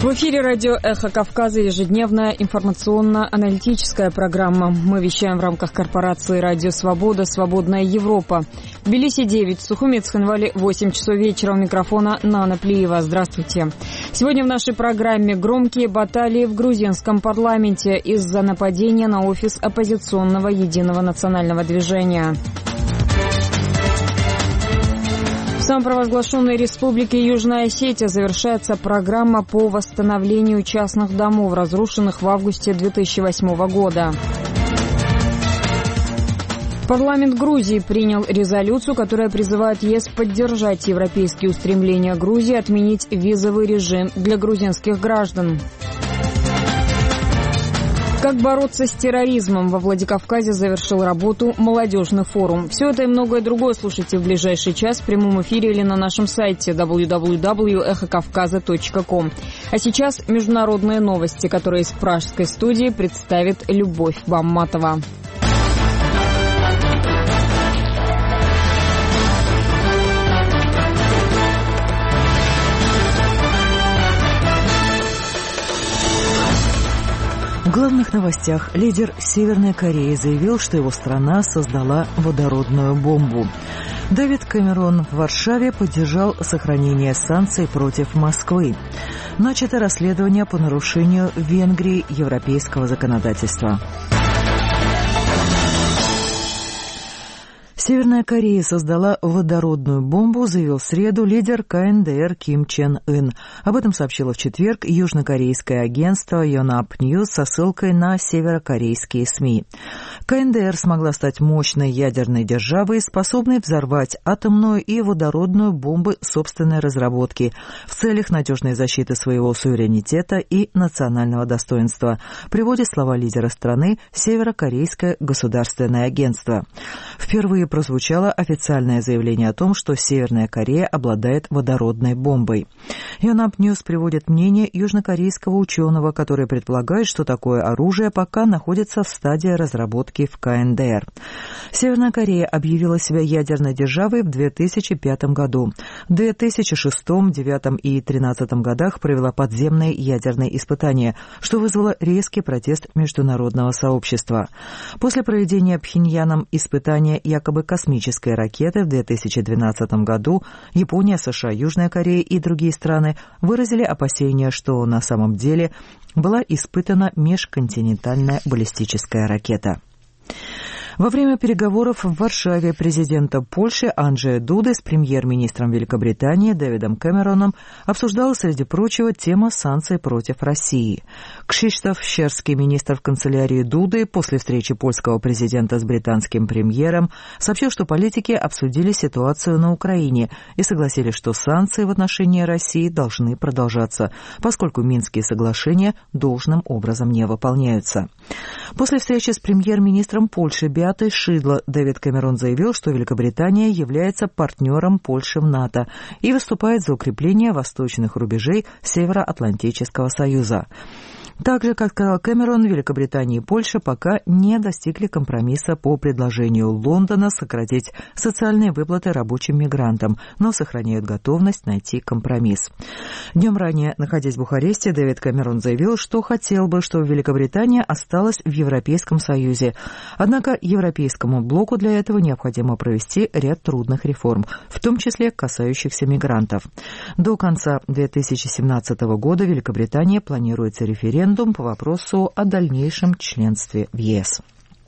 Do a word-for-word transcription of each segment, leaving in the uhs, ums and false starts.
В эфире радио «Эхо Кавказа», ежедневная информационно-аналитическая программа. Мы вещаем в рамках корпорации «Радио Свобода. Свободная Европа». В Тбилиси девять, в Сухуме Цхинвале восемь часов вечера. У микрофона Нана Плиева. Здравствуйте. Сегодня в нашей программе громкие баталии в грузинском парламенте из-за нападения на офис оппозиционного Единого национального движения. В самопровозглашенной республике Южная Осетия завершается программа по восстановлению частных домов, разрушенных в августе две тысячи восьмого года. Парламент Грузии принял резолюцию, которая призывает ЕС поддержать европейские устремления Грузии отменить визовый режим для грузинских граждан. Как бороться с терроризмом? Во Владикавказе завершил работу молодежный форум. Все это и многое другое слушайте в ближайший час в прямом эфире или на нашем сайте дабл ю дабл ю дабл ю точка эхо кавказа точка ком. А сейчас международные новости, которые из пражской студии представит Любовь Бамматова. В главных новостях лидер Северной Кореи заявил, что его страна создала водородную бомбу. Дэвид Кэмерон в Варшаве поддержал сохранение санкций против Москвы. Начато расследование по нарушению в Венгрии европейского законодательства. Северная Корея создала водородную бомбу, заявил в среду лидер ка эн дэ эр Ким Чен Ын. Об этом сообщило в четверг южнокорейское агентство Yonhap News со ссылкой на северокорейские СМИ. ка эн дэ эр смогла стать мощной ядерной державой, способной взорвать атомную и водородную бомбы собственной разработки в целях надежной защиты своего суверенитета и национального достоинства, приводит слова лидера страны Северокорейское государственное агентство. Впервые прозвучало официальное заявление о том, что Северная Корея обладает водородной бомбой. Yonhap News приводит мнение южнокорейского ученого, который предполагает, что такое оружие пока находится в стадии разработки в ка эн дэ эр. Северная Корея объявила себя ядерной державой в две тысячи пятом году. В две тысячи шестом, две тысячи девятом и две тысячи тринадцатом годах провела подземные ядерные испытания, что вызвало резкий протест международного сообщества. После проведения Пхеньяном испытания якобы космической ракеты в две тысячи двенадцатом году Япония, США, Южная Корея и другие страны выразили опасения, что на самом деле была испытана межконтинентальная баллистическая ракета. Во время переговоров в Варшаве президента Польши Анджея Дуды с премьер-министром Великобритании Дэвидом Кэмероном обсуждалась, среди прочего, тема санкций против России. Кшиштоф Щерский, министр в канцелярии Дуды, после встречи польского президента с британским премьером, сообщил, что политики обсудили ситуацию на Украине и согласились, что санкции в отношении России должны продолжаться, поскольку Минские соглашения должным образом не выполняются. После встречи с премьер-министром Польши Беатой Шидло Дэвид Кэмерон заявил, что Великобритания является партнером Польши в НАТО и выступает за укрепление восточных рубежей Североатлантического союза. Так же, как сказал Кэмерон, Великобритания и Польша пока не достигли компромисса по предложению Лондона сократить социальные выплаты рабочим мигрантам, но сохраняют готовность найти компромисс. Днем ранее, находясь в Бухаресте, Дэвид Кэмерон заявил, что хотел бы, чтобы Великобритания осталась в Европейском Союзе. Однако Европейскому блоку для этого необходимо провести ряд трудных реформ, в том числе касающихся мигрантов. До конца две тысячи семнадцатого года Великобритания планируется референдум по вопросу о дальнейшем членстве в ЕС.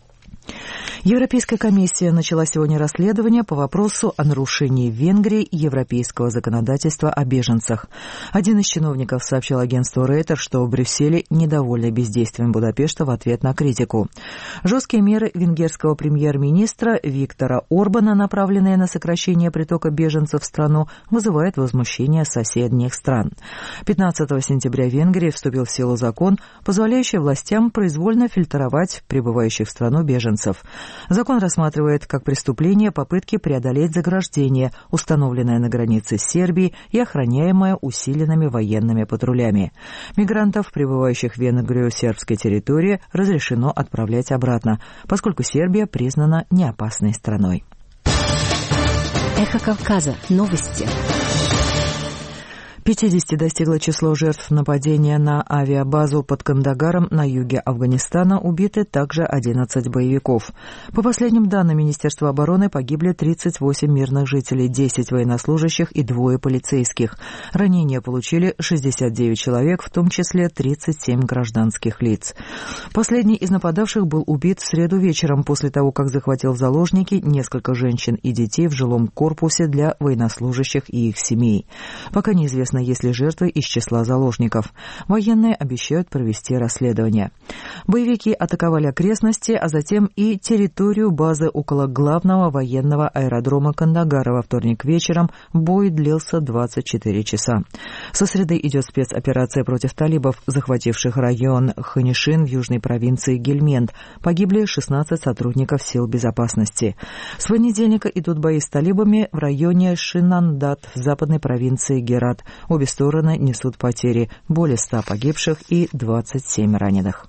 Европейская комиссия начала сегодня расследование по вопросу о нарушении в Венгрии европейского законодательства о беженцах. Один из чиновников сообщил агентству Рейтер, что в Брюсселе недовольны бездействием Будапешта в ответ на критику. Жесткие меры венгерского премьер-министра Виктора Орбана, направленные на сокращение притока беженцев в страну, вызывают возмущение соседних стран. пятнадцатого сентября в Венгрии вступил в силу закон, позволяющий властям произвольно фильтровать прибывающих в страну беженцев. Закон рассматривает как преступление попытки преодолеть заграждение, установленное на границе с Сербией и охраняемое усиленными военными патрулями. Мигрантов, прибывающих в Венгрию с сербской территории, разрешено отправлять обратно, поскольку Сербия признана неопасной страной. Эхо Кавказа. Новости. пятидесяти достигло число жертв нападения на авиабазу под Кандагаром на юге Афганистана, убиты также одиннадцать боевиков. По последним данным Министерства обороны погибли тридцать восемь мирных жителей, десять военнослужащих и двое полицейских. Ранения получили шестьдесят девять человек, в том числе тридцать семь гражданских лиц. Последний из нападавших был убит в среду вечером после того, как захватил в заложники несколько женщин и детей в жилом корпусе для военнослужащих и их семей. Пока неизвестно, есть ли жертвы из числа заложников. Военные обещают провести расследование. Боевики атаковали окрестности, а затем и территорию базы около главного военного аэродрома Кандагара во вторник вечером. Бой длился двадцать четыре часа. Со среды идет спецоперация против талибов, захвативших район Ханишин в южной провинции Гельмент. Погибли шестнадцать сотрудников сил безопасности. С понедельника идут бои с талибами в районе Шинандат в западной провинции Герат. Обе стороны несут потери, более ста погибших и двадцать семь раненых.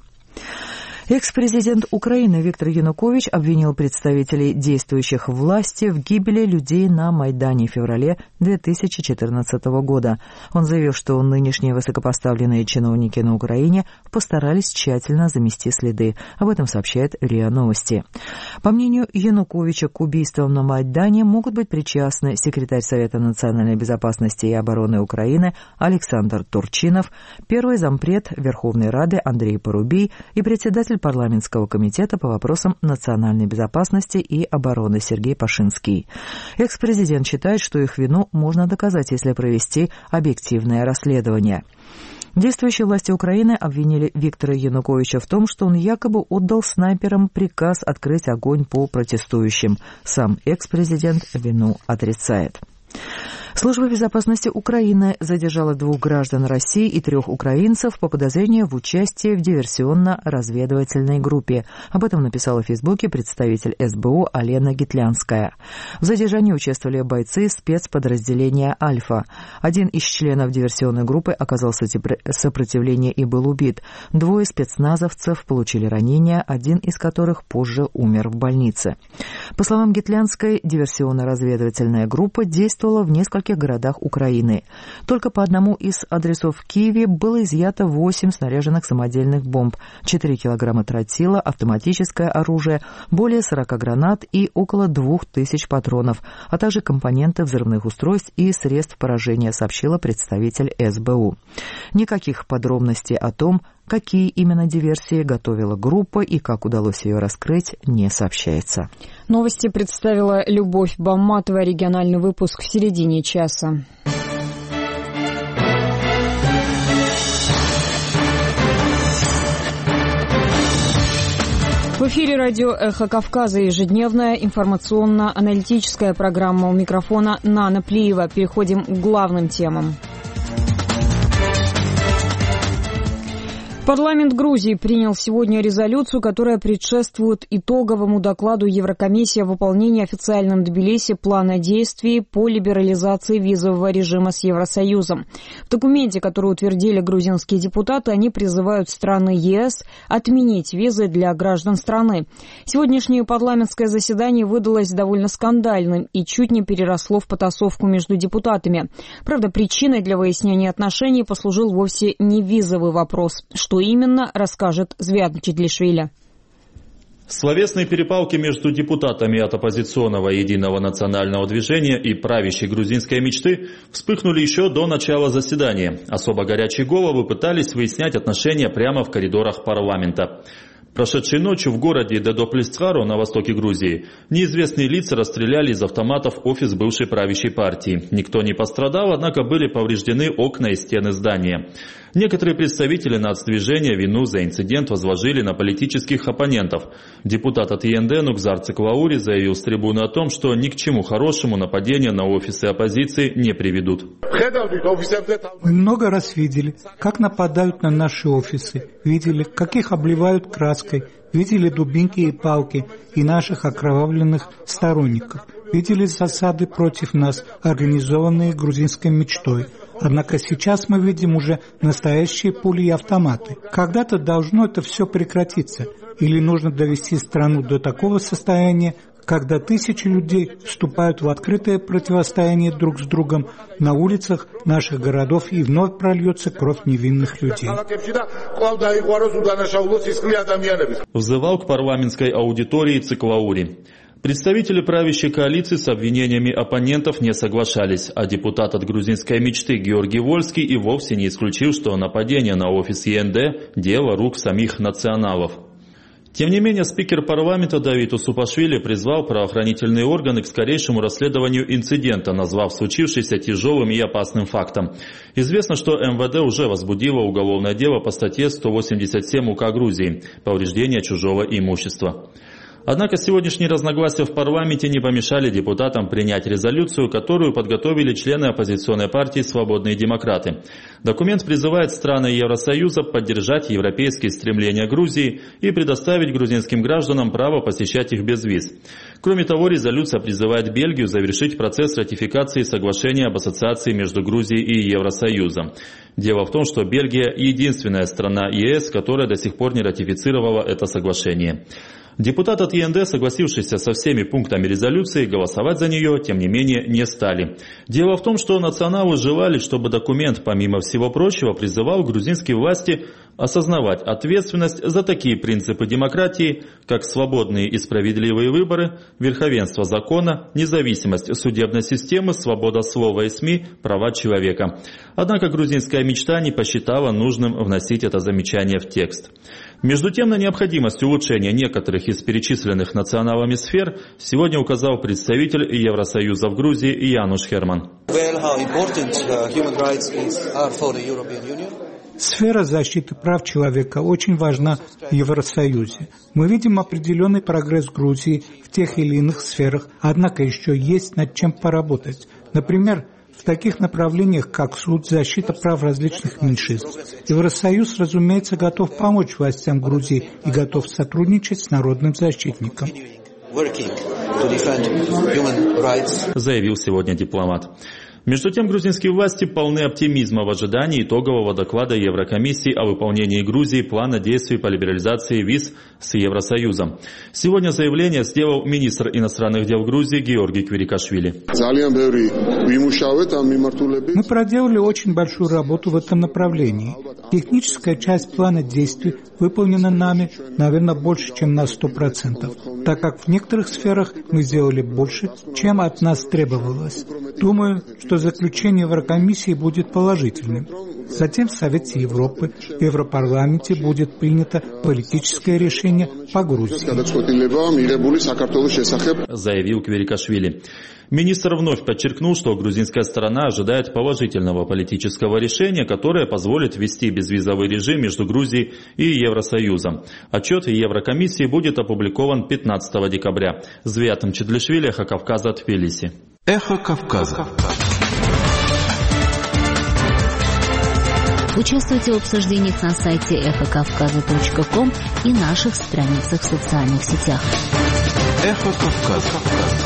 Экс-президент Украины Виктор Янукович обвинил представителей действующих власти в гибели людей на Майдане в феврале две тысячи четырнадцатого года. Он заявил, что нынешние высокопоставленные чиновники на Украине постарались тщательно замести следы. Об этом сообщает РИА Новости. По мнению Януковича, к убийствам на Майдане могут быть причастны секретарь Совета национальной безопасности и обороны Украины Александр Турчинов, первый зампред Верховной Рады Андрей Порубий и председатель парламентского комитета по вопросам национальной безопасности и обороны Сергей Пашинский. Экс-президент считает, что их вину можно доказать, если провести объективное расследование. Действующие власти Украины обвинили Виктора Януковича в том, что он якобы отдал снайперам приказ открыть огонь по протестующим. Сам экс-президент вину отрицает. Служба безопасности Украины задержала двух граждан России и трех украинцев по подозрению в участии в диверсионно-разведывательной группе. Об этом написала в Фейсбуке представитель эс бэ у Алена Гитлянская. В задержании участвовали бойцы спецподразделения «Альфа». Один из членов диверсионной группы оказал сопротивление и был убит. Двое спецназовцев получили ранения, один из которых позже умер в больнице. По словам Гитлянской, диверсионно-разведывательная группа действовала в нескольких городах Украины. Только по одному из адресов в Киеве было изъято восемь снаряженных самодельных бомб, четыре килограмма тротила, автоматическое оружие, более сорока гранат и около двух тысяч патронов, а также компоненты взрывных устройств и средств поражения, сообщила представитель эс бэ у. Никаких подробностей о том, какие именно диверсии готовила группа и как удалось ее раскрыть, не сообщается. Новости представила Любовь Бамматова. Региональный выпуск в середине часа. В эфире радио «Эхо Кавказа», ежедневная информационно-аналитическая программа. У микрофона Нана Плиева. Переходим к главным темам. Парламент Грузии принял сегодня резолюцию, которая предшествует итоговому докладу Еврокомиссии о выполнении официальном в Тбилиси плана действий по либерализации визового режима с Евросоюзом. В документе, который утвердили грузинские депутаты, они призывают страны е эс отменить визы для граждан страны. Сегодняшнее парламентское заседание выдалось довольно скандальным и чуть не переросло в потасовку между депутатами. Правда, причиной для выяснения отношений послужил вовсе не визовый вопрос. Что именно, расскажет Звят Чедлишвили. Словесные перепалки между депутатами от оппозиционного Единого национального движения и правящей грузинской мечты вспыхнули еще до начала заседания. Особо горячие головы пытались выяснять отношения прямо в коридорах парламента. Прошедшей ночью в городе Дедоплисцхаро на востоке Грузии неизвестные лица расстреляли из автоматов офис бывшей правящей партии. Никто не пострадал, однако были повреждены окна и стены здания. Некоторые представители нацдвижения вину за инцидент возложили на политических оппонентов. Депутат от е эн дэ Нукзар Циклаури заявил с трибуны о том, что ни к чему хорошему нападения на офисы оппозиции не приведут. Мы много раз видели, как нападают на наши офисы, видели, как их обливают краской, видели дубинки и палки и наших окровавленных сторонников, видели засады против нас, организованные грузинской мечтой. Однако сейчас мы видим уже настоящие пули и автоматы. Когда-то должно это все прекратиться. Или нужно довести страну до такого состояния, когда тысячи людей вступают в открытое противостояние друг с другом на улицах наших городов и вновь прольется кровь невинных людей. Взывал к парламентской аудитории Циклаури. Представители правящей коалиции с обвинениями оппонентов не соглашались, а депутат от грузинской мечты Георгий Вольский и вовсе не исключил, что нападение на офис ЕНД – дело рук самих националов. Тем не менее, спикер парламента Давид Усупашвили призвал правоохранительные органы к скорейшему расследованию инцидента, назвав случившееся тяжелым и опасным фактом. Известно, что эм вэ дэ уже возбудило уголовное дело по статье сто восемьдесят семь УК Грузии «Повреждение чужого имущества». Однако сегодняшние разногласия в парламенте не помешали депутатам принять резолюцию, которую подготовили члены оппозиционной партии «Свободные демократы». Документ призывает страны Евросоюза поддержать европейские стремления Грузии и предоставить грузинским гражданам право посещать их без виз. Кроме того, резолюция призывает Бельгию завершить процесс ратификации соглашения об ассоциации между Грузией и Евросоюзом. Дело в том, что Бельгия – единственная страна е эс, которая до сих пор не ратифицировала это соглашение. Депутат от е эн дэ, согласившийся со всеми пунктами резолюции, голосовать за нее, тем не менее, не стали. Дело в том, что националы желали, чтобы документ, помимо всего прочего, призывал грузинские власти осознавать ответственность за такие принципы демократии, как свободные и справедливые выборы, верховенство закона, независимость судебной системы, свобода слова и СМИ, права человека. Однако грузинская мечта не посчитала нужным вносить это замечание в текст. Между тем, на необходимость улучшения некоторых из перечисленных националами сфер сегодня указал представитель Евросоюза в Грузии Януш Херман. Сфера защиты прав человека очень важна в Евросоюзе. Мы видим определенный прогресс в Грузии в тех или иных сферах, однако еще есть над чем поработать. Например, в таких направлениях, как суд, защита прав различных меньшинств. Евросоюз, разумеется, готов помочь властям Грузии и готов сотрудничать с народным защитником. Заявил сегодня дипломат. Между тем, грузинские власти полны оптимизма в ожидании итогового доклада Еврокомиссии о выполнении Грузии плана действий по либерализации виз с Евросоюзом. Сегодня заявление сделал министр иностранных дел Грузии Георгий Квирикашвили. Мы проделали очень большую работу в этом направлении. Техническая часть плана действий выполнена нами, наверное, больше, чем на сто процентов, так как в некоторых сферах мы сделали больше, чем от нас требовалось. Думаю, что заключение Еврокомиссии будет положительным. Затем в Совете Европы и Европарламенте будет принято политическое решение по Грузии. Заявил Квирикашвили. Министр вновь подчеркнул, что грузинская сторона ожидает положительного политического решения, которое позволит ввести безвизовый режим между Грузией и Евросоюзом. Отчет Еврокомиссии будет опубликован пятнадцатого декабря. Звиатом Чедлишвили, Эхо Кавказа, Тбилиси. Эхо Кавказа. Участвуйте в обсуждениях на сайте эхо кавказа точка ком и наших страницах в социальных сетях. Эхо Кавказа.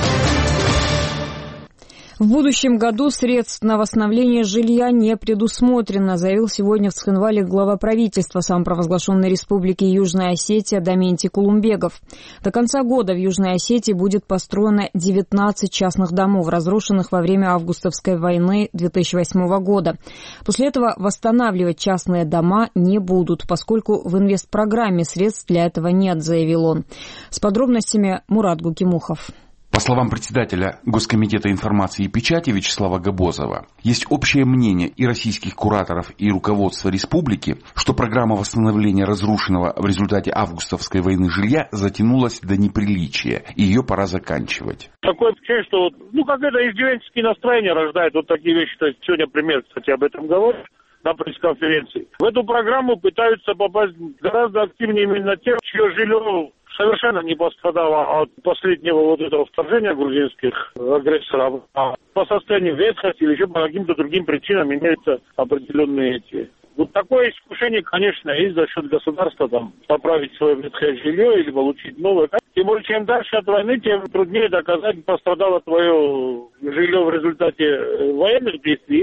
В будущем году средств на восстановление жилья не предусмотрено, заявил сегодня в Цхинвале глава правительства самопровозглашенной республики Южная Осетия Даментий Кулумбегов. До конца года в Южной Осетии будет построено девятнадцать частных домов, разрушенных во время августовской войны две тысячи восьмого года. После этого восстанавливать частные дома не будут, поскольку в инвестпрограмме средств для этого нет, заявил он. С подробностями Мурат Гукимухов. По словам председателя Госкомитета информации и печати Вячеслава Габозова, есть общее мнение и российских кураторов, и руководства республики, что программа восстановления разрушенного в результате августовской войны жилья затянулась до неприличия, и ее пора заканчивать. Такое ощущение, что ну, какое-то издевательские настроения рождают вот такие вещи. То есть сегодня премьер, кстати, об этом говорит на пресс-конференции. В эту программу пытаются попасть гораздо активнее именно те, чье жилье совершенно не пострадало от последнего вот этого вторжения грузинских агрессоров. А по состоянию ветхости или еще по каким-то другим причинам имеются определенные эти. Вот такое искушение, конечно, есть за счет государства там поправить свое ветхое жилье или получить новое. Тем более, чем дальше от войны, тем труднее доказать, пострадало твое жилье в результате военных действий или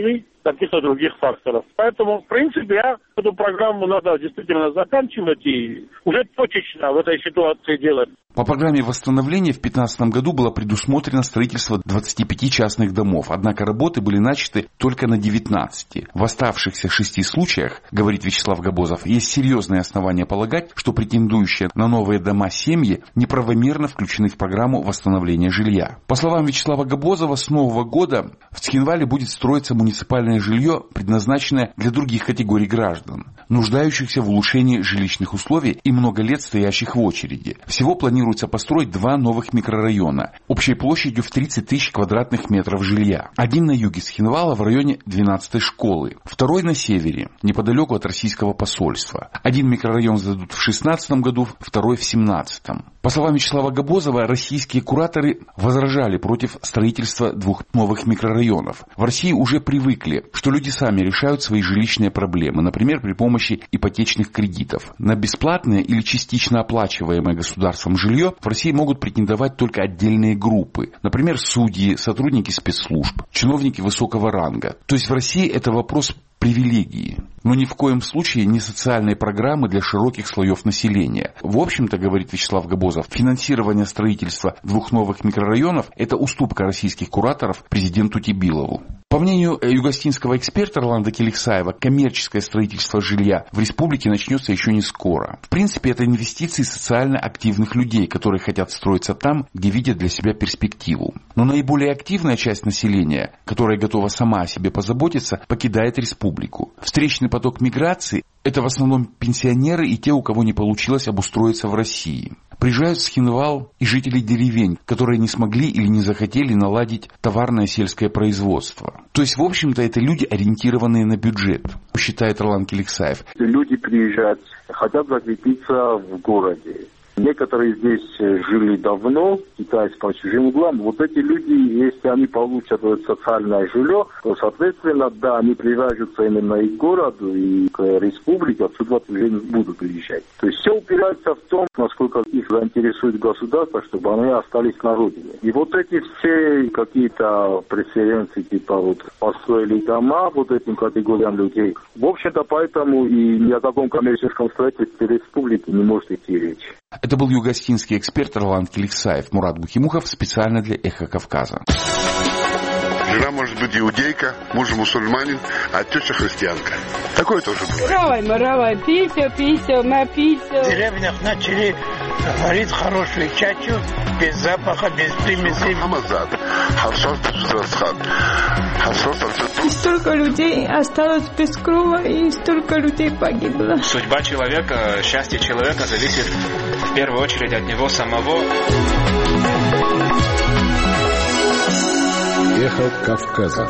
каких-то других факторов. Поэтому, в принципе, я эту программу надо действительно заканчивать и уже точечно в этой ситуации делать. По программе восстановления в две тысячи пятнадцатом году было предусмотрено строительство двадцати пяти частных домов, однако работы были начаты только на девятнадцати. В оставшихся шести случаях, говорит Вячеслав Габозов, есть серьезные основания полагать, что претендующие на новые дома семьи неправомерно включены в программу восстановления жилья. По словам Вячеслава Габозова, с нового года в Цхинвале будет строиться муниципальное жилье, предназначенное для других категорий граждан, нуждающихся в улучшении жилищных условий и много лет стоящих в очереди. Всего планируется построить два новых микрорайона общей площадью в тридцать тысяч квадратных метров жилья. Один на юге Цхинвала в районе двенадцатой школы, второй на севере, неподалеку от российского посольства. Один микрорайон сдадут в шестнадцатом году, второй в семнадцатом. По словам Вячеслава Габозова, российские кураторы возражали против строительства двух новых микрорайонов. В России уже привыкли, что люди сами решают свои жилищные проблемы, например, при помощи ипотечных кредитов. На бесплатное или частично оплачиваемое государством жилье в России могут претендовать только отдельные группы, например, судьи, сотрудники спецслужб, чиновники высокого ранга. То есть в России это вопрос привилегии, но ни в коем случае не социальной программы для широких слоев населения. В общем-то, говорит Вячеслав Габозов, финансирование строительства двух новых микрорайонов – это уступка российских кураторов президенту Тибилову. По мнению югостинского эксперта Роланда Келексаева, коммерческое строительство жилья в республике начнется еще не скоро. В принципе, это инвестиции социально активных людей, которые хотят строиться там, где видят для себя перспективу. Но наиболее активная часть населения, которая готова сама о себе позаботиться, покидает республику. Встречный поток миграции – это в основном пенсионеры и те, у кого не получилось обустроиться в России. Приезжают в Цхинвал и жители деревень, которые не смогли или не захотели наладить товарное сельское производство. То есть, в общем-то, это люди, ориентированные на бюджет, считает Роланд Келексаев. Люди приезжают, хотят закрепиться в городе. Некоторые здесь жили давно, китайцы по чужим углам. Вот эти люди, если они получат социальное жилье, то, соответственно, да, они привяжутся именно и к городу, и к республике, отсюда уже не будут приезжать. То есть все упирается в том, насколько их заинтересует государство, чтобы они остались на родине. И вот эти все какие-то преференции, типа вот построили дома вот этим категориям людей, в общем-то, поэтому и ни о каком коммерческом строительстве республики не может идти речь. Это был югостинский эксперт Роланд Келексаев. Мурат Бухимухов специально для «Эхо Кавказа». Жена может быть иудейка, муж мусульманин, а теща христианка. Такое тоже бывает. Равай, маравай, пися, пися, напися. В деревнях начали варить хорошую чачу, без запаха, без примесей. И столько людей осталось без крова, и столько людей погибло. Судьба человека, счастье человека зависит в первую очередь от него самого. Эхо Кавказа.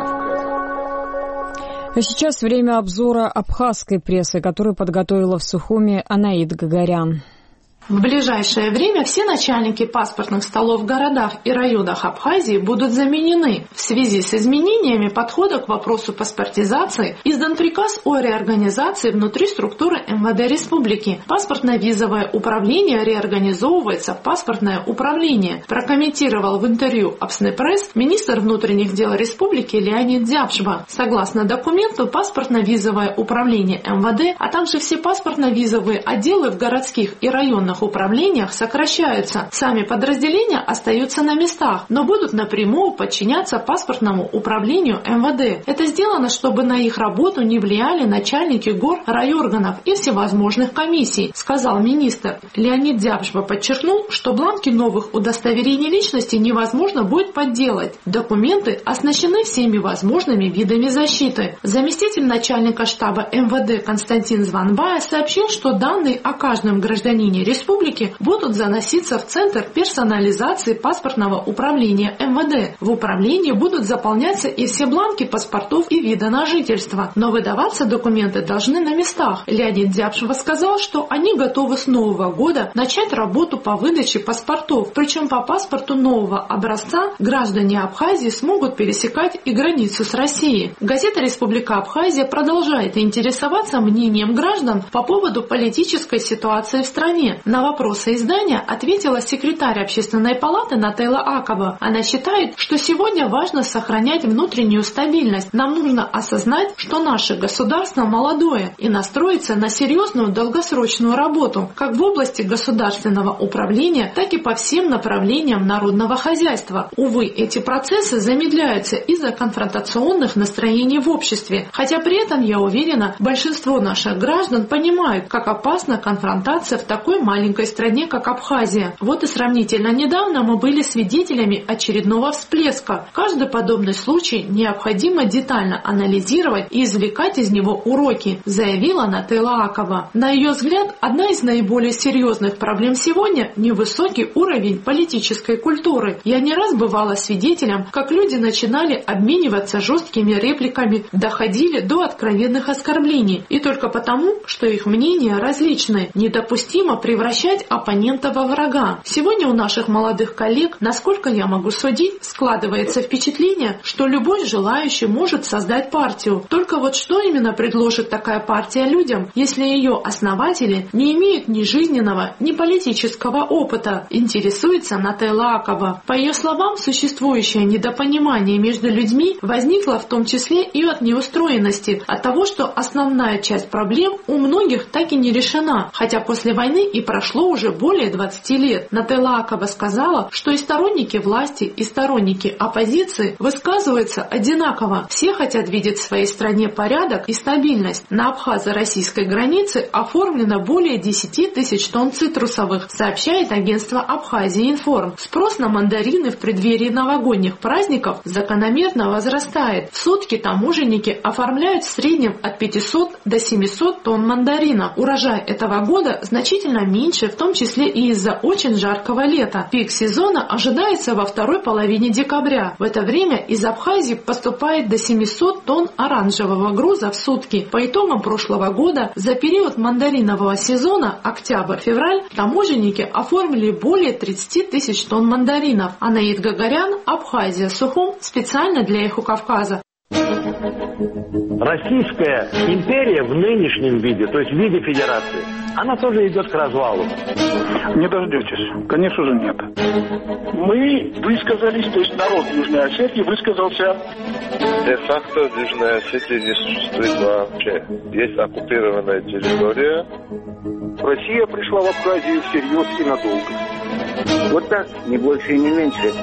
А сейчас время обзора абхазской прессы, которую подготовила в Сухуми Анаид Гагарян. В ближайшее время все начальники паспортных столов в городах и районах Абхазии будут заменены. В связи с изменениями подхода к вопросу паспортизации издан приказ о реорганизации внутри структуры эм вэ дэ республики. Паспортно-визовое управление реорганизовывается в паспортное управление, прокомментировал в интервью Апснепресс министр внутренних дел республики Леонид Дзябшба. Согласно документу, паспортно-визовое управление эм вэ дэ, а также все паспортно-визовые отделы в городских и районных управлениях сокращаются. Сами подразделения остаются на местах, но будут напрямую подчиняться паспортному управлению эм вэ дэ. Это сделано, чтобы на их работу не влияли начальники гор, райорганов и всевозможных комиссий, сказал министр. Леонид Дзябшба подчеркнул, что бланки новых удостоверений личности невозможно будет подделать. Документы оснащены всеми возможными видами защиты. Заместитель начальника штаба эм вэ дэ Константин Званбая сообщил, что данные о каждом гражданине республики республики будут заноситься в Центр персонализации паспортного управления эм вэ дэ. В управлении будут заполняться и все бланки паспортов и вида на жительство, но выдаваться документы должны на местах. Леонид Дзябшева сказал, что они готовы с нового года начать работу по выдаче паспортов, причем по паспорту нового образца граждане Абхазии смогут пересекать и границу с Россией. Газета «Республика Абхазия» продолжает интересоваться мнением граждан по поводу политической ситуации в стране. На вопросы издания ответила секретарь Общественной палаты Нателла Акова. Она считает, что сегодня важно сохранять внутреннюю стабильность. Нам нужно осознать, что наше государство молодое и настроиться на серьезную долгосрочную работу, как в области государственного управления, так и по всем направлениям народного хозяйства. Увы, эти процессы замедляются из-за конфронтационных настроений в обществе, хотя при этом, я уверена, большинство наших граждан понимают, как опасна конфронтация в такой маленькой стране, как Абхазия. Вот и сравнительно недавно мы были свидетелями очередного всплеска. Каждый подобный случай необходимо детально анализировать и извлекать из него уроки, заявила Нателла Акова. На ее взгляд, одна из наиболее серьезных проблем сегодня – невысокий уровень политической культуры. Я не раз бывала свидетелем, как люди начинали обмениваться жесткими репликами, доходили до откровенных оскорблений, и только потому, что их мнения различны. Недопустимо превращать оппонента во врага. Сегодня у наших молодых коллег, насколько я могу судить, складывается впечатление, что любой желающий может создать партию. Только вот что именно предложит такая партия людям, если ее основатели не имеют ни жизненного, ни политического опыта, интересуется Нателла Акова. По ее словам, существующее недопонимание между людьми возникло в том числе и от неустроенности, от того, что основная часть проблем у многих так и не решена, хотя после войны и прошло уже более двадцати лет. Нателла Акова сказала, что и сторонники власти, и сторонники оппозиции высказываются одинаково. Все хотят видеть в своей стране порядок и стабильность. На абхазо-российской границе оформлено более десяти тысяч тонн цитрусовых, сообщает агентство Абхазия-Информ. Спрос на мандарины в преддверии новогодних праздников закономерно возрастает. В сутки таможенники оформляют в среднем от пятисот до семисот тонн мандарина. Урожай этого года значительно меньше, в том числе и из-за очень жаркого лета. Пик сезона ожидается во второй половине декабря. В это время из Абхазии поступает до семисот тонн оранжевого груза в сутки. По итогам прошлого года за период мандаринового сезона октябрь-февраль таможенники оформили более тридцати тысяч тонн мандаринов. Анаид Гагарян, Абхазия, Сухум, специально для Эхо Кавказа. Российская империя в нынешнем виде, то есть в виде федерации, она тоже идет к развалу. Не дождетесь. Конечно же нет. Мы высказались, то есть народ Южной Осетии высказался. Де-факто в Южной Осетии не существует вообще. Есть оккупированная территория. Россия пришла в Абхазию всерьез и надолго. Вот так, не больше и не меньше.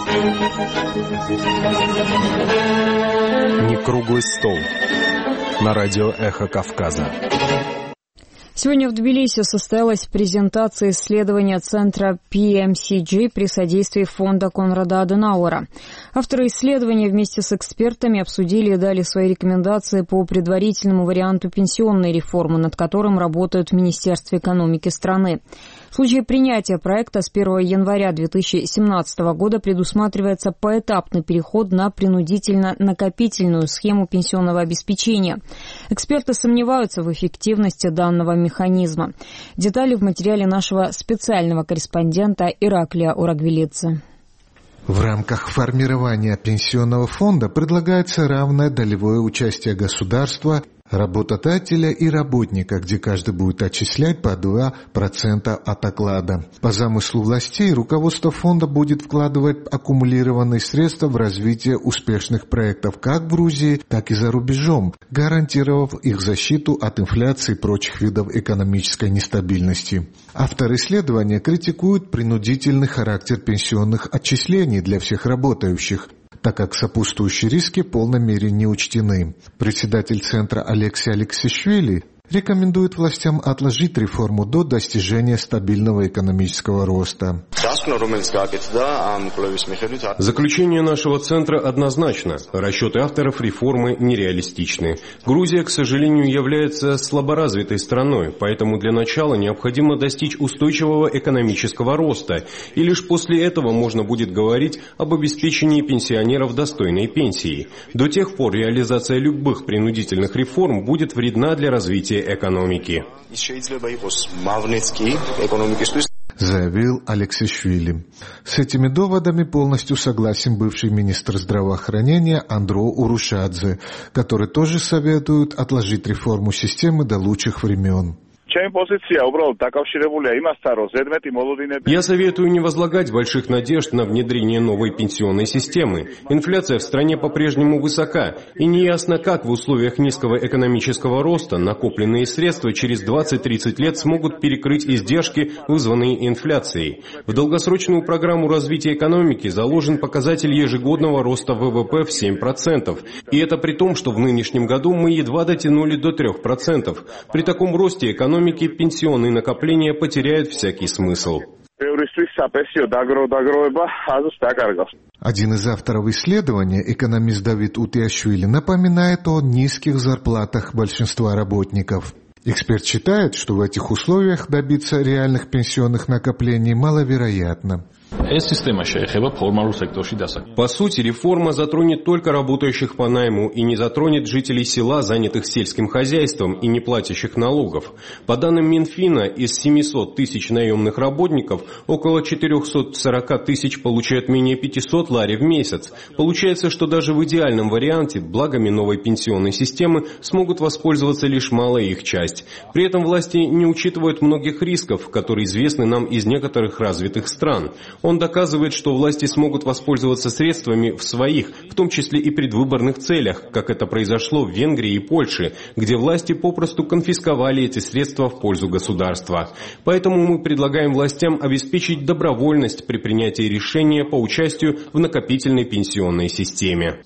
Не круглый стол. На радио «Эхо Кавказа». Сегодня в Тбилиси состоялась презентация исследования центра пи эм си джи при содействии фонда Конрада Аденауэра. Авторы исследования вместе с экспертами обсудили и дали свои рекомендации по предварительному варианту пенсионной реформы, над которым работают в Министерстве экономики страны. В случае принятия проекта с первого января две тысячи семнадцатого года предусматривается поэтапный переход на принудительно-накопительную схему пенсионного обеспечения. Эксперты сомневаются в эффективности данного механизма. Детали в материале нашего специального корреспондента Ираклия Урагвелидзе. В рамках формирования пенсионного фонда предлагается равное долевое участие государства, работодателя и работника, где каждый будет отчислять по два процента от оклада. По замыслу властей, руководство фонда будет вкладывать аккумулированные средства в развитие успешных проектов как в Грузии, так и за рубежом, гарантировав их защиту от инфляции и прочих видов экономической нестабильности. Авторы исследования критикуют принудительный характер пенсионных отчислений для всех работающих, так как сопутствующие риски в полной мере не учтены. Председатель Центра Алексей Алексишвили рекомендует властям отложить реформу до достижения стабильного экономического роста. Заключение нашего центра однозначно. Расчеты авторов реформы нереалистичны. Грузия, к сожалению, является слаборазвитой страной, поэтому для начала необходимо достичь устойчивого экономического роста, и лишь после этого можно будет говорить об обеспечении пенсионеров достойной пенсией. До тех пор реализация любых принудительных реформ будет вредна для развития экономики. Заявил Алексишвили. С этими доводами полностью согласен бывший министр здравоохранения Андро Урушадзе, который тоже советует отложить реформу системы до лучших времен. Я советую не возлагать больших надежд на внедрение новой пенсионной системы. Инфляция в стране по-прежнему высока, и неясно, как в условиях низкого экономического роста накопленные средства через двадцать-тридцать лет смогут перекрыть издержки, вызванные инфляцией. В долгосрочную программу развития экономики заложен показатель ежегодного роста ВВП в семь процентов. И это при том, что в нынешнем году мы едва дотянули до трех процентов. При таком росте экономики пенсионные накопления потеряют всякий смысл. Один из авторов исследования, экономист Давид Утиашвили, напоминает о низких зарплатах большинства работников. Эксперт считает, что в этих условиях добиться реальных пенсионных накоплений маловероятно. По сути, реформа затронет только работающих по найму и не затронет жителей села, занятых сельским хозяйством и не платящих налогов. По данным Минфина, из семисот тысяч наемных работников около четыреста сорок тысяч получают менее пятисот лари в месяц. Получается, что даже в идеальном варианте благами новой пенсионной системы смогут воспользоваться лишь малая их часть. При этом власти не учитывают многих рисков, которые известны нам из некоторых развитых стран. Он доказывает, что власти смогут воспользоваться средствами в своих, в том числе и предвыборных целях, как это произошло в Венгрии и Польше, где власти попросту конфисковали эти средства в пользу государства. Поэтому мы предлагаем властям обеспечить добровольность при принятии решения по участию в накопительной пенсионной системе.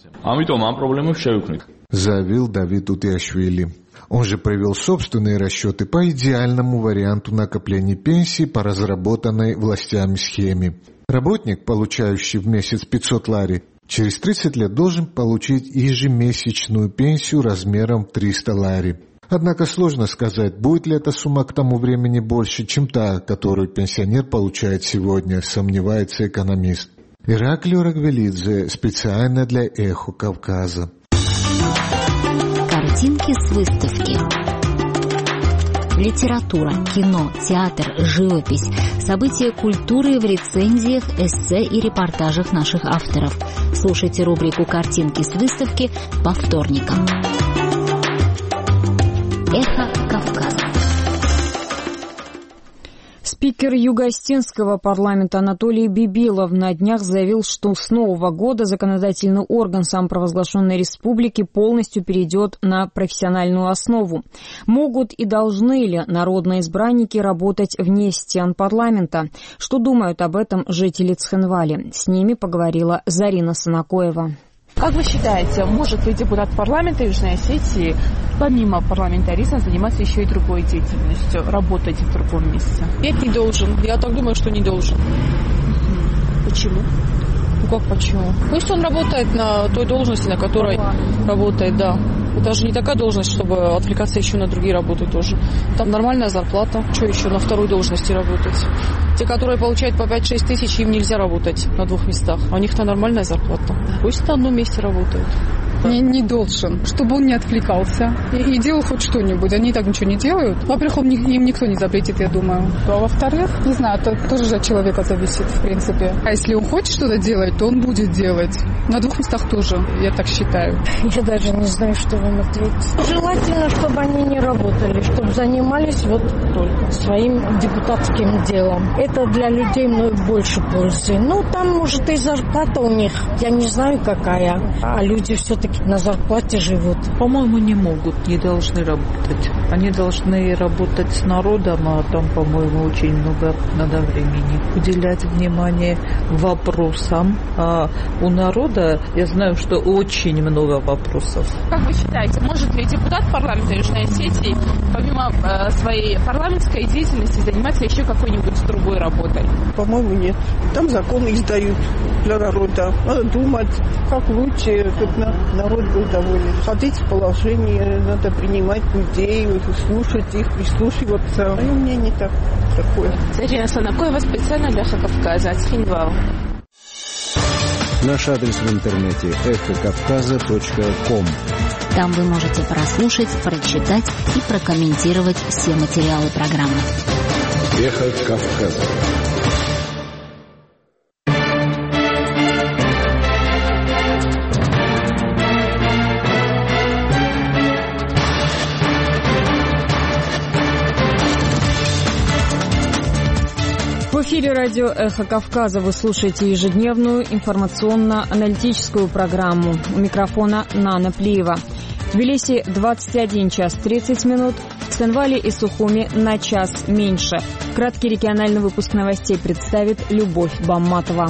Заявил Давид Утиашвили. Он же провел собственные расчеты по идеальному варианту накопления пенсии по разработанной властями схеме. Работник, получающий в месяц пятьсот лари, через тридцать лет должен получить ежемесячную пенсию размером триста лари. Однако сложно сказать, будет ли эта сумма к тому времени больше, чем та, которую пенсионер получает сегодня, сомневается экономист. Ираклио Рагвелидзе, специально для «Эхо Кавказа». Картинки с выставки. Литература, кино, театр, живопись, события культуры в рецензиях, эссе и репортажах наших авторов. Слушайте рубрику «Картинки с выставки» по вторникам. Эхо Кавказа. Спикер Юго-Остинского парламента Анатолий Бибилов на днях заявил, что с нового года законодательный орган самопровозглашенной республики полностью перейдет на профессиональную основу. Могут и должны ли народные избранники работать вне стен парламента? Что думают об этом жители Цхинвали? С ними поговорила Зарина Санакоева. Как вы считаете, может ли депутат парламента Южной Осетии, помимо парламентаризма, заниматься еще и другой деятельностью, работать в другом месте? Нет, не должен. Я так думаю, что не должен. Почему? Ну как почему? Пусть он работает на той должности, на которой работает, да. Это же не такая должность, чтобы отвлекаться еще на другие работы тоже. Там нормальная зарплата. Что еще на второй должности работать? Те, которые получают по пять-шесть тысяч, им нельзя работать на двух местах. А у них-то нормальная зарплата. Пусть на одном месте работают. Не, не должен, чтобы он не отвлекался и, и делал хоть что-нибудь. Они и так ничего не делают. Во-первых, им никто не запретит, я думаю. А во-вторых, не знаю, это тоже же от человека зависит, в принципе. А если он хочет что-то делать, то он будет делать. На двух местах тоже, я так считаю. Я даже не знаю, что вам ответить. Желательно, чтобы они не работали, чтобы занимались вот только своим депутатским делом. Это для людей больше пользы. Ну, там, может, и зарплата у них, я не знаю, какая. А люди все-таки на зарплате живут. По-моему, не могут, не должны работать. Они должны работать с народом, а там, по-моему, очень много надо времени уделять внимание вопросам. А у народа, я знаю, что очень много вопросов. Как вы считаете, может ли депутат парламента Южной Осетии, помимо э, своей парламентской деятельности, заниматься еще какой-нибудь другой работой? По-моему, нет. Там законы издают для народа. Надо думать, как лучше, чтобы народ был доволен. Смотреть положение, надо принимать людей, слушать их, прислушиваться. А у меня не так такое. Зарина Санакоева, специально для Эхо Кавказа, Цхинвал. Наш адрес в интернете эхо кавказа точка ком. Там вы можете прослушать, прочитать и прокомментировать все материалы программы. Эхо Кавказа. эфире радио «Эхо Кавказа». Вы слушаете ежедневную информационно-аналитическую программу. У микрофона Нана Плиева. В Тбилиси двадцать один час тридцать минут, в Цхинвале и Сухуми на час меньше. Краткий региональный выпуск новостей представит Любовь Бамматова.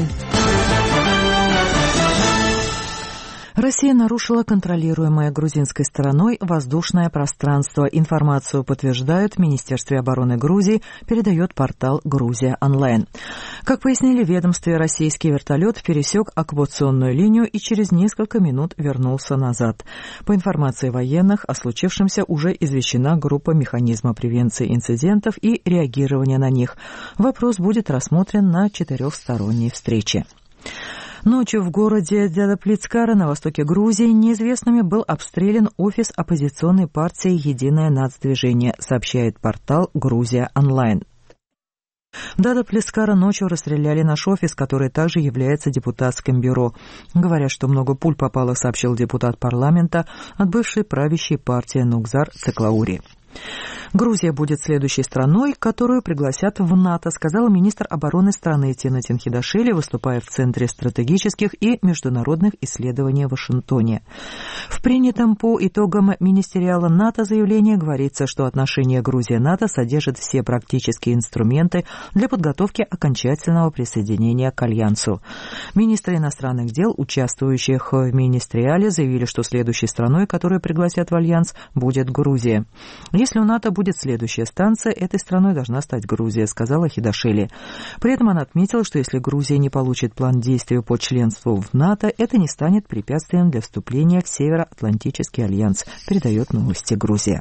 Россия нарушила контролируемое грузинской стороной воздушное пространство. Информацию подтверждают в Министерстве обороны Грузии, передает портал «Грузия онлайн». Как пояснили в ведомстве, российский вертолет пересек оккупационную линию и через несколько минут вернулся назад. По информации военных, о случившемся уже извещена группа механизма превенции инцидентов и реагирования на них. Вопрос будет рассмотрен на четырехсторонней встрече. Ночью в городе Дядаплицкара на востоке Грузии неизвестными был обстрелян офис оппозиционной партии «Единое нацдвижение», сообщает портал «Грузия онлайн». В Дядаплицкара ночью расстреляли наш офис, который также является депутатским бюро. Говорят, что много пуль попало, сообщил депутат парламента от бывшей правящей партии Нукзар Циклаури. Грузия будет следующей страной, которую пригласят в НАТО, сказал министр обороны страны Тина Тинхидашвили, выступая в Центре стратегических и международных исследований в Вашингтоне. В принятом по итогам министериала НАТО заявлении говорится, что отношения Грузия-НАТО содержат все практические инструменты для подготовки окончательного присоединения к Альянсу. Министры иностранных дел, участвующих в министериале, заявили, что следующей страной, которую пригласят в Альянс, будет Грузия. Если у НАТО будет следующая станция, этой страной должна стать Грузия, сказала Хидашвили. При этом она отметила, что если Грузия не получит план действий по членству в НАТО, это не станет препятствием для вступления в Североатлантический альянс, передает новости Грузия.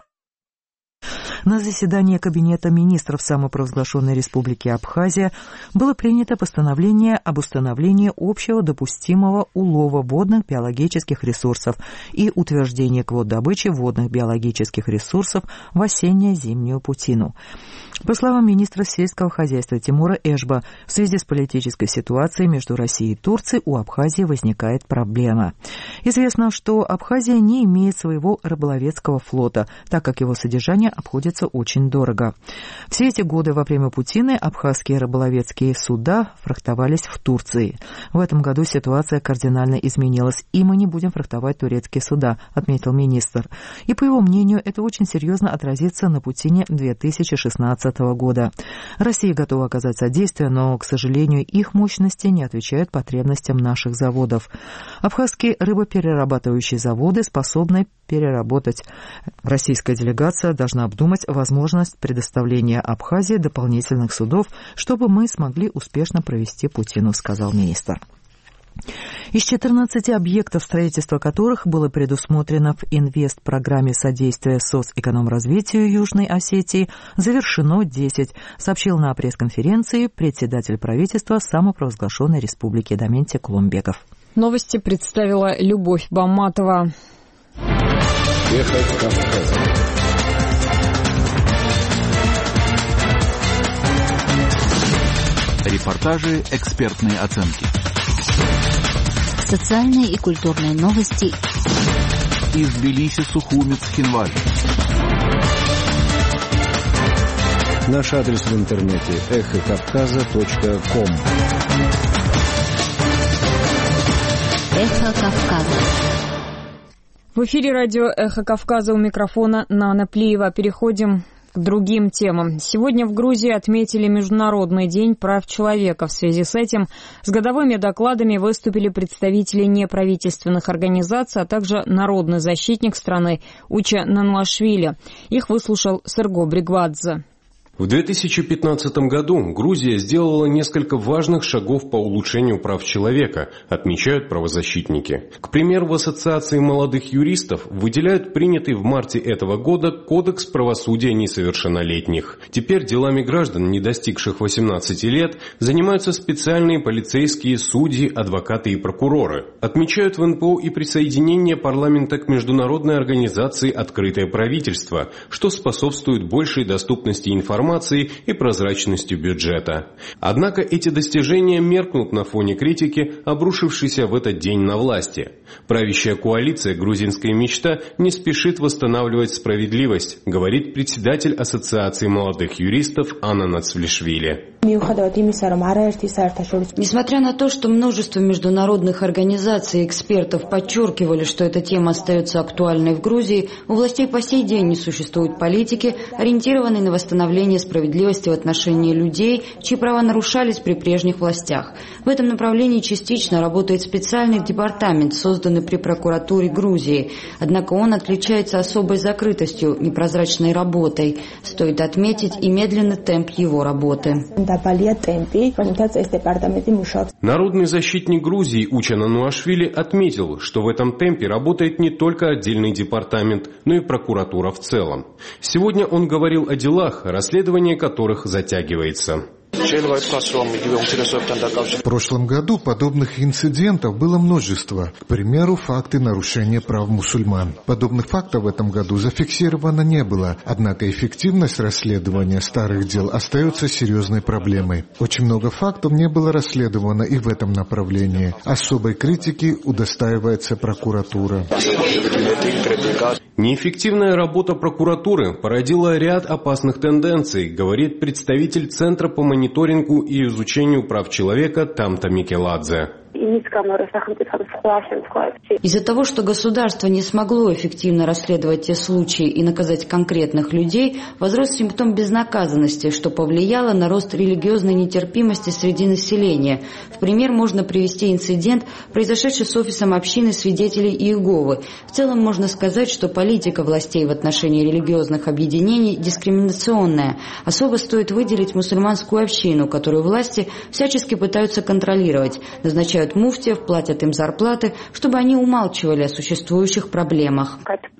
На заседании Кабинета министров самопровозглашенной Республики Абхазия было принято постановление об установлении общего допустимого улова водных биологических ресурсов и утверждении квот добычи водных биологических ресурсов в осенне-зимнюю путину. По словам министра сельского хозяйства Тимура Эшба, в связи с политической ситуацией между Россией и Турцией у Абхазии возникает проблема. Известно, что Абхазия не имеет своего рыболовецкого флота, так как его содержание обходится очень дорого. Все эти годы во время путины абхазские рыболовецкие суда фрахтовались в Турции. В этом году ситуация кардинально изменилась, и мы не будем фрахтовать турецкие суда, отметил министр. И по его мнению, это очень серьезно отразится на путине две тысячи шестнадцатого года. Россия готова оказать содействие, но, к сожалению, их мощности не отвечают потребностям наших заводов. Абхазские рыбоперерабатывающие заводы способны переработать. Российская делегация должна обдумать возможность предоставления Абхазии дополнительных судов, чтобы мы смогли успешно провести путину, сказал министр. Из четырнадцати объектов, строительство которых было предусмотрено в инвест-программе содействия соцэкономразвитию Южной Осетии, завершено десять, сообщил на пресс-конференции председатель правительства самопровозглашенной Республики Даменти Кулумбеков. Новости представила Любовь Бамматова. Эхо Кавказа. Репортажи, экспертные оценки. Социальные и культурные новости. Из Тбилиси, Сухуми, Цхинвали. Наш адрес в интернете эхо кавказа точка ком. Эхо Кавказа. В эфире радио «Эхо Кавказа», у микрофона Нана Плиева. Переходим к другим темам. Сегодня в Грузии отметили Международный день прав человека. В связи с этим с годовыми докладами выступили представители неправительственных организаций, а также народный защитник страны Уча Нанлашвили. Их выслушал Серго Бригвадзе. В две тысячи пятнадцатом году Грузия сделала несколько важных шагов по улучшению прав человека, отмечают правозащитники. К примеру, в Ассоциации молодых юристов выделяют принятый в марте этого года Кодекс правосудия несовершеннолетних. Теперь делами граждан, не достигших восемнадцати лет, занимаются специальные полицейские судьи, адвокаты и прокуроры. Отмечают в эн пэ о и присоединение парламента к международной организации «Открытое правительство», что способствует большей доступности информации информацией и прозрачностью бюджета. Однако эти достижения меркнут на фоне критики, обрушившейся в этот день на власти. Правящая коалиция «Грузинская мечта» не спешит восстанавливать справедливость, говорит председатель Ассоциации молодых юристов Анна Нацвлишвили. Несмотря на то, что множество международных организаций и экспертов подчеркивали, что эта тема остается актуальной в Грузии, у властей по сей день не существует политики, ориентированной на восстановление справедливости в отношении людей, чьи права нарушались при прежних властях. В этом направлении частично работает специальный департамент, созданный при прокуратуре Грузии. Однако он отличается особой закрытостью, непрозрачной работой. Стоит отметить и медленный темп его работы. Народный защитник Грузии Учан Ануашвили отметил, что в этом темпе работает не только отдельный департамент, но и прокуратура в целом. Сегодня он говорил о делах, расследование которых затягивается. В прошлом году подобных инцидентов было множество. К примеру, факты нарушения прав мусульман. Подобных фактов в этом году зафиксировано не было. Однако эффективность расследования старых дел остается серьезной проблемой. Очень много фактов не было расследовано и в этом направлении. Особой критики удостаивается прокуратура. Неэффективная работа прокуратуры породила ряд опасных тенденций, говорит представитель Центра по мониторингу и изучению прав человека Тамта Микеладзе. Из-за того, что государство не смогло эффективно расследовать те случаи и наказать конкретных людей, возрос симптом безнаказанности, что повлияло на рост религиозной нетерпимости среди населения. В пример можно привести инцидент, произошедший с офисом общины свидетелей Иеговы. В целом можно сказать, что политика властей в отношении религиозных объединений дискриминационная. Особо стоит выделить мусульманскую общину, которую власти всячески пытаются контролировать, назначают муфтиев, платят им зарплаты, чтобы они умалчивали о существующих проблемах.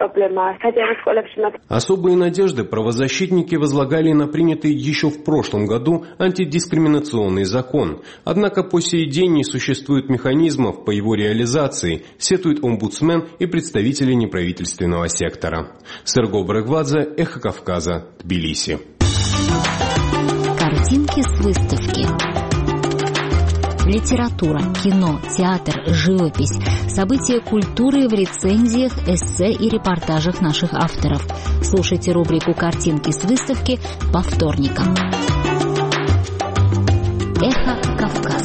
Особые надежды правозащитники возлагали на принятый еще в прошлом году антидискриминационный закон. Однако по сей день не существует механизмов по его реализации, сетует омбудсмен и представители неправительственного сектора. Серго Брагвадзе, Эхо Кавказа, Тбилиси. Картинки с выставки. Литература, кино, театр, живопись, события культуры в рецензиях, эссе и репортажах наших авторов. Слушайте рубрику «Картинки с выставки» по вторникам. Эхо Кавказа.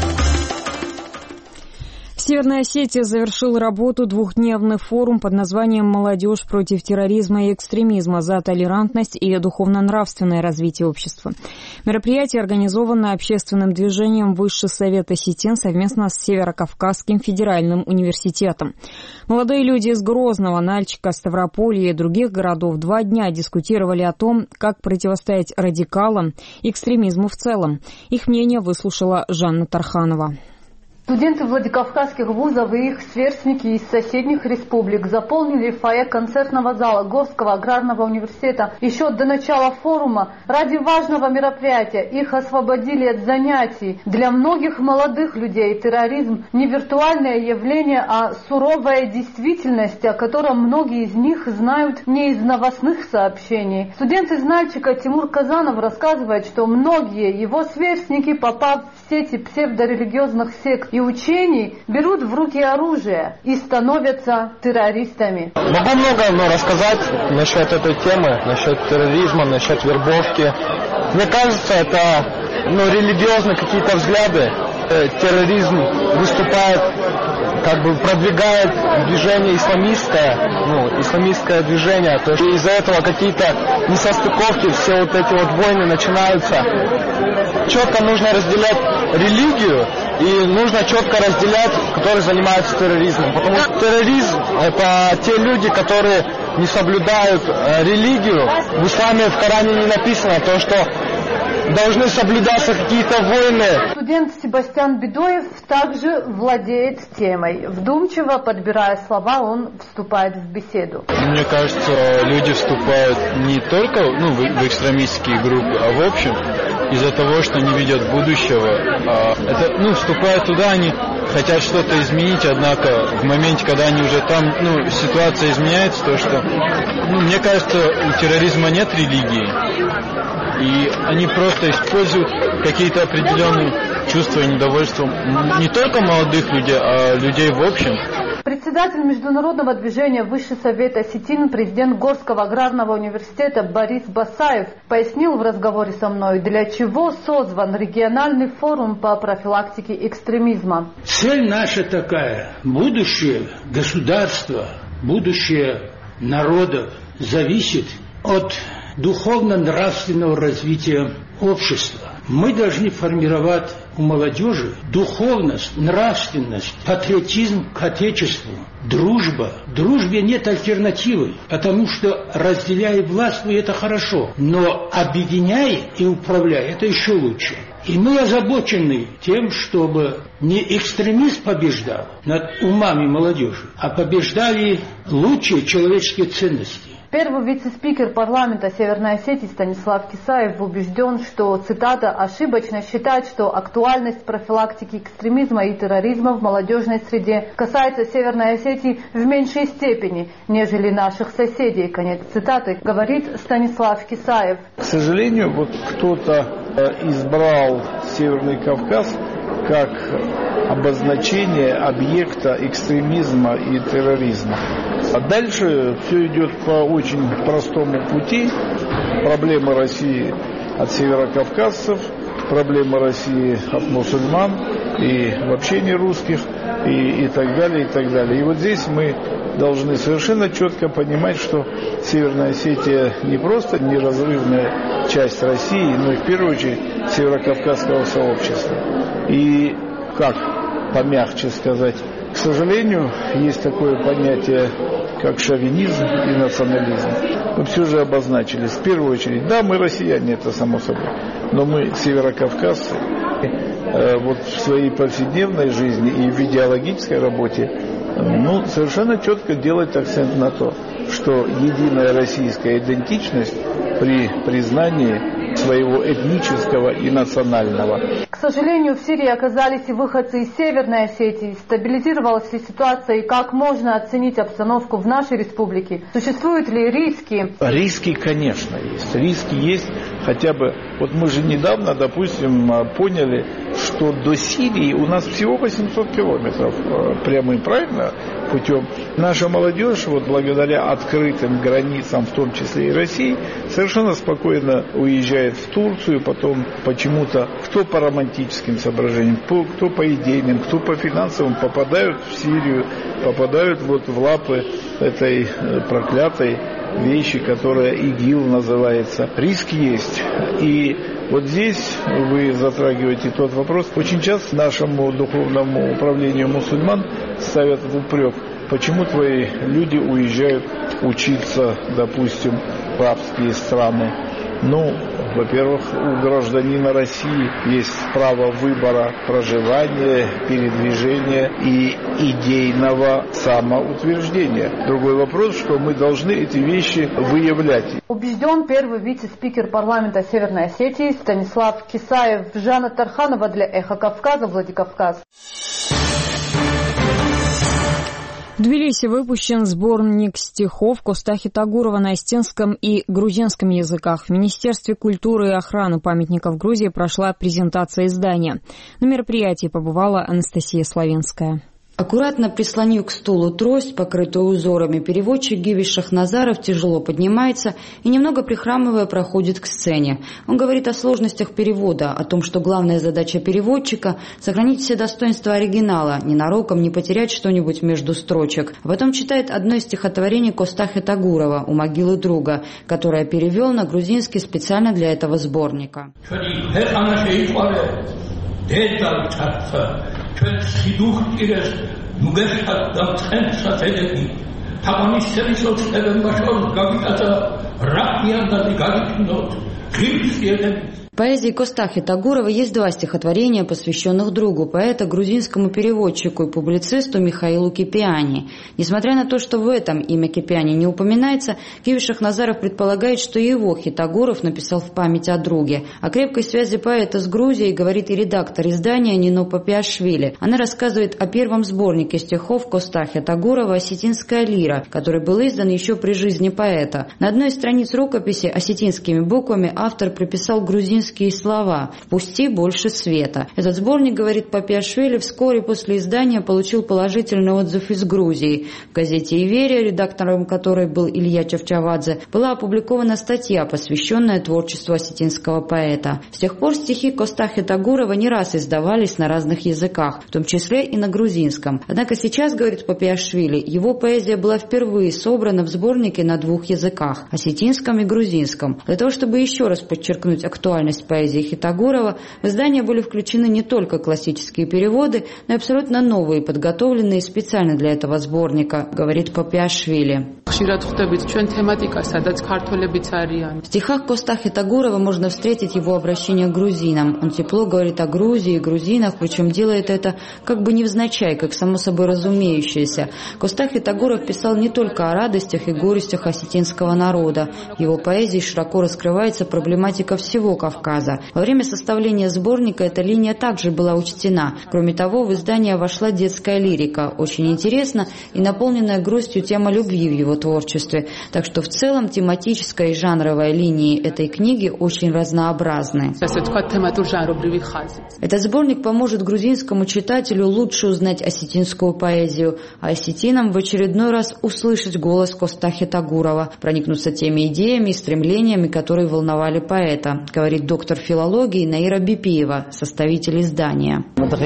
Северная Осетия завершил работу двухдневный форум под названием «Молодежь против терроризма и экстремизма за толерантность и духовно-нравственное развитие общества». Мероприятие организовано общественным движением Высший совет осетин совместно с Северо-Кавказским федеральным университетом. Молодые люди из Грозного, Нальчика, Ставрополья и других городов два дня дискутировали о том, как противостоять радикалам и экстремизму в целом. Их мнение выслушала Жанна Тарханова. Студенты владикавказских вузов и их сверстники из соседних республик заполнили фойе концертного зала Горского аграрного университета еще до начала форума. Ради важного мероприятия их освободили от занятий. Для многих молодых людей терроризм не виртуальное явление, а суровая действительность, о котором многие из них знают не из новостных сообщений. Студент из Нальчика Тимур Казанов рассказывает, что многие его сверстники, попав в сети псевдорелигиозных сект и учений, берут в руки оружие и становятся террористами. Могу много но рассказать насчет этой темы, насчет терроризма, насчет вербовки. Мне кажется, это ну, религиозные какие-то взгляды. Терроризм выступает, как бы продвигает движение исламистское, ну, исламистское движение. То есть из-за этого какие-то несостыковки, все вот эти вот войны начинаются. Четко нужно разделять религию и нужно четко разделять, которые занимаются терроризмом. Потому что терроризм – это те люди, которые не соблюдают религию. В исламе, в Коране не написано то, что должны соблюдаться какие-то войны. Студент Себастьян Бедоев также владеет темой. Вдумчиво подбирая слова, он вступает в беседу. Мне кажется, люди вступают не только ну, в, в экстремистские группы, а в общем из-за того, что не видят будущего. А это, ну, вступая туда, они хотят что-то изменить, однако в моменте, когда они уже там, ну, ситуация изменяется, то что, ну, мне кажется, у терроризма нет религии. И они просто используют какие-то определенные чувства и недовольства не только молодых людей, а людей в общем. Председатель Международного движения Высший совет осетин, президент Горского аграрного университета Борис Басаев пояснил в разговоре со мной, для чего создан региональный форум по профилактике экстремизма. Цель наша такая. Будущее государства, будущее народов зависит от духовно-нравственного развития общества. Мы должны формировать у молодежи духовность, нравственность, патриотизм к Отечеству, дружба. Дружбе нет альтернативы, потому что разделяя власть, это хорошо, но объединяя и управляя, это еще лучше. И мы озабочены тем, чтобы не экстремист побеждал над умами молодежи, а побеждали лучшие человеческие ценности. Первый вице-спикер парламента Северной Осетии Станислав Кисаев убежден, что, цитата, ошибочно считать, что актуальность профилактики экстремизма и терроризма в молодежной среде касается Северной Осетии в меньшей степени, нежели наших соседей, конец цитаты, говорит Станислав Кисаев. К сожалению, вот кто-то избрал Северный Кавказ как обозначение объекта экстремизма и терроризма. А дальше все идет по очень простому пути. Проблема России от северокавказцев, проблема России от мусульман и вообще не русских, и, и так далее, и так далее. И вот здесь мы должны совершенно четко понимать, что Северная Осетия не просто неразрывная часть России, но и в первую очередь северокавказского сообщества. И как помягче сказать, к сожалению, есть такое понятие, как шовинизм и национализм. Мы все же обозначили. В первую очередь, да, мы россияне, это само собой, но мы северокавказцы. Э, вот в своей повседневной жизни и в идеологической работе ну, совершенно четко делать акцент на то, что единая российская идентичность при признании своего этнического и национального. К сожалению, в Сирии оказались и выходцы из Северной Осетии. Стабилизировалась ли ситуация и как можно оценить обстановку в нашей республике? Существуют ли риски? Риски, конечно, есть. Риски есть хотя бы... Вот мы же недавно, допустим, поняли, что до Сирии у нас всего восемьсот километров прямым, правильно, путем. Наша молодежь, вот благодаря открытым границам, в том числе и России, совершенно спокойно уезжает в Турцию, потом почему-то, кто по романтическим соображениям, кто по идейным, кто по финансовым, попадают в Сирию, попадают вот в лапы этой проклятой вещи, которая ИГИЛ называется. Риск есть. И вот здесь вы затрагиваете тот вопрос. Очень часто нашему духовному управлению мусульман ставят в упрек, почему твои люди уезжают учиться, допустим, в арабские страны. Ну, во-первых, у гражданина России есть право выбора проживания, передвижения и идейного самоутверждения. Другой вопрос, что мы должны эти вещи выявлять. Убежден первый вице-спикер парламента Северной Осетии Станислав Кисаев. Жанна Тарханова для Эхо Кавказа, Владикавказ. В Тбилиси выпущен сборник стихов Костахи Тагурова на остинском и грузинском языках. В Министерстве культуры и охраны памятников Грузии прошла презентация издания. На мероприятии побывала Анастасия Славинская. Аккуратно прислонив к стулу трость, покрытую узорами, переводчик Гивиш Шахназаров тяжело поднимается и, немного прихрамывая, проходит к сцене. Он говорит о сложностях перевода, о том, что главная задача переводчика – сохранить все достоинства оригинала, ненароком не потерять что-нибудь между строчек. А потом читает одно из стихотворений Костахи Тагурова «У могилы друга», которое перевел на грузинский специально для этого сборника. ჩვენ სიდუხ პირეს ნუგესთან და ცხენს აწედები თაყვანის სერისოს წერენ ბაშორს გაგიტაცა რა ყიანდადი გაგიჩნდოთ ღირსიედები. В поэзии Костахи Тагурова есть два стихотворения, посвященных другу поэта, грузинскому переводчику и публицисту Михаилу Кипиани. Несмотря на то, что в этом имя Кипиани не упоминается, Гиви Шахназаров предполагает, что его Хитагуров написал в память о друге. О крепкой связи поэта с Грузией говорит и редактор издания Нино Папиашвили. Она рассказывает о первом сборнике стихов Костахи Тагурова «Осетинская лира», который был издан еще при жизни поэта. На одной из страниц рукописи осетинскими буквами автор приписал грузинский слова «Впусти больше света». Этот сборник, говорит Папиашвили, вскоре после издания получил положительный отзыв из Грузии. В газете «Иверия», редактором которой был Илья Чавчавадзе, была опубликована статья, посвященная творчеству осетинского поэта. С тех пор стихи Костахи Тагурова не раз издавались на разных языках, в том числе и на грузинском. Однако сейчас, говорит Папиашвили, его поэзия была впервые собрана в сборнике на двух языках – осетинском и грузинском. Для того, чтобы еще раз подчеркнуть актуальность поэзии Хитагурова, в издание были включены не только классические переводы, но и абсолютно новые, подготовленные специально для этого сборника, говорит Папиашвили. В стихах Костахи Тагурова можно встретить его обращение к грузинам. Он тепло говорит о Грузии и грузинах, причем делает это как бы невзначай, как само собой разумеющееся. Костахи Тагуров писал не только о радостях и горестях осетинского народа. В его поэзии широко раскрывается проблематика всего Кавказа. Во время составления сборника эта линия также была учтена. Кроме того, в издание вошла детская лирика, очень интересна и наполненная грустью тема любви в его творчестве. Так что в целом тематическая и жанровая линии этой книги очень разнообразны. Этот сборник поможет грузинскому читателю лучше узнать осетинскую поэзию, а осетинам в очередной раз услышать голос Костахи Тагурова, проникнуться теми идеями и стремлениями, которые волновали поэта, говорит доктор филологии Наира Бипиева, составитель издания.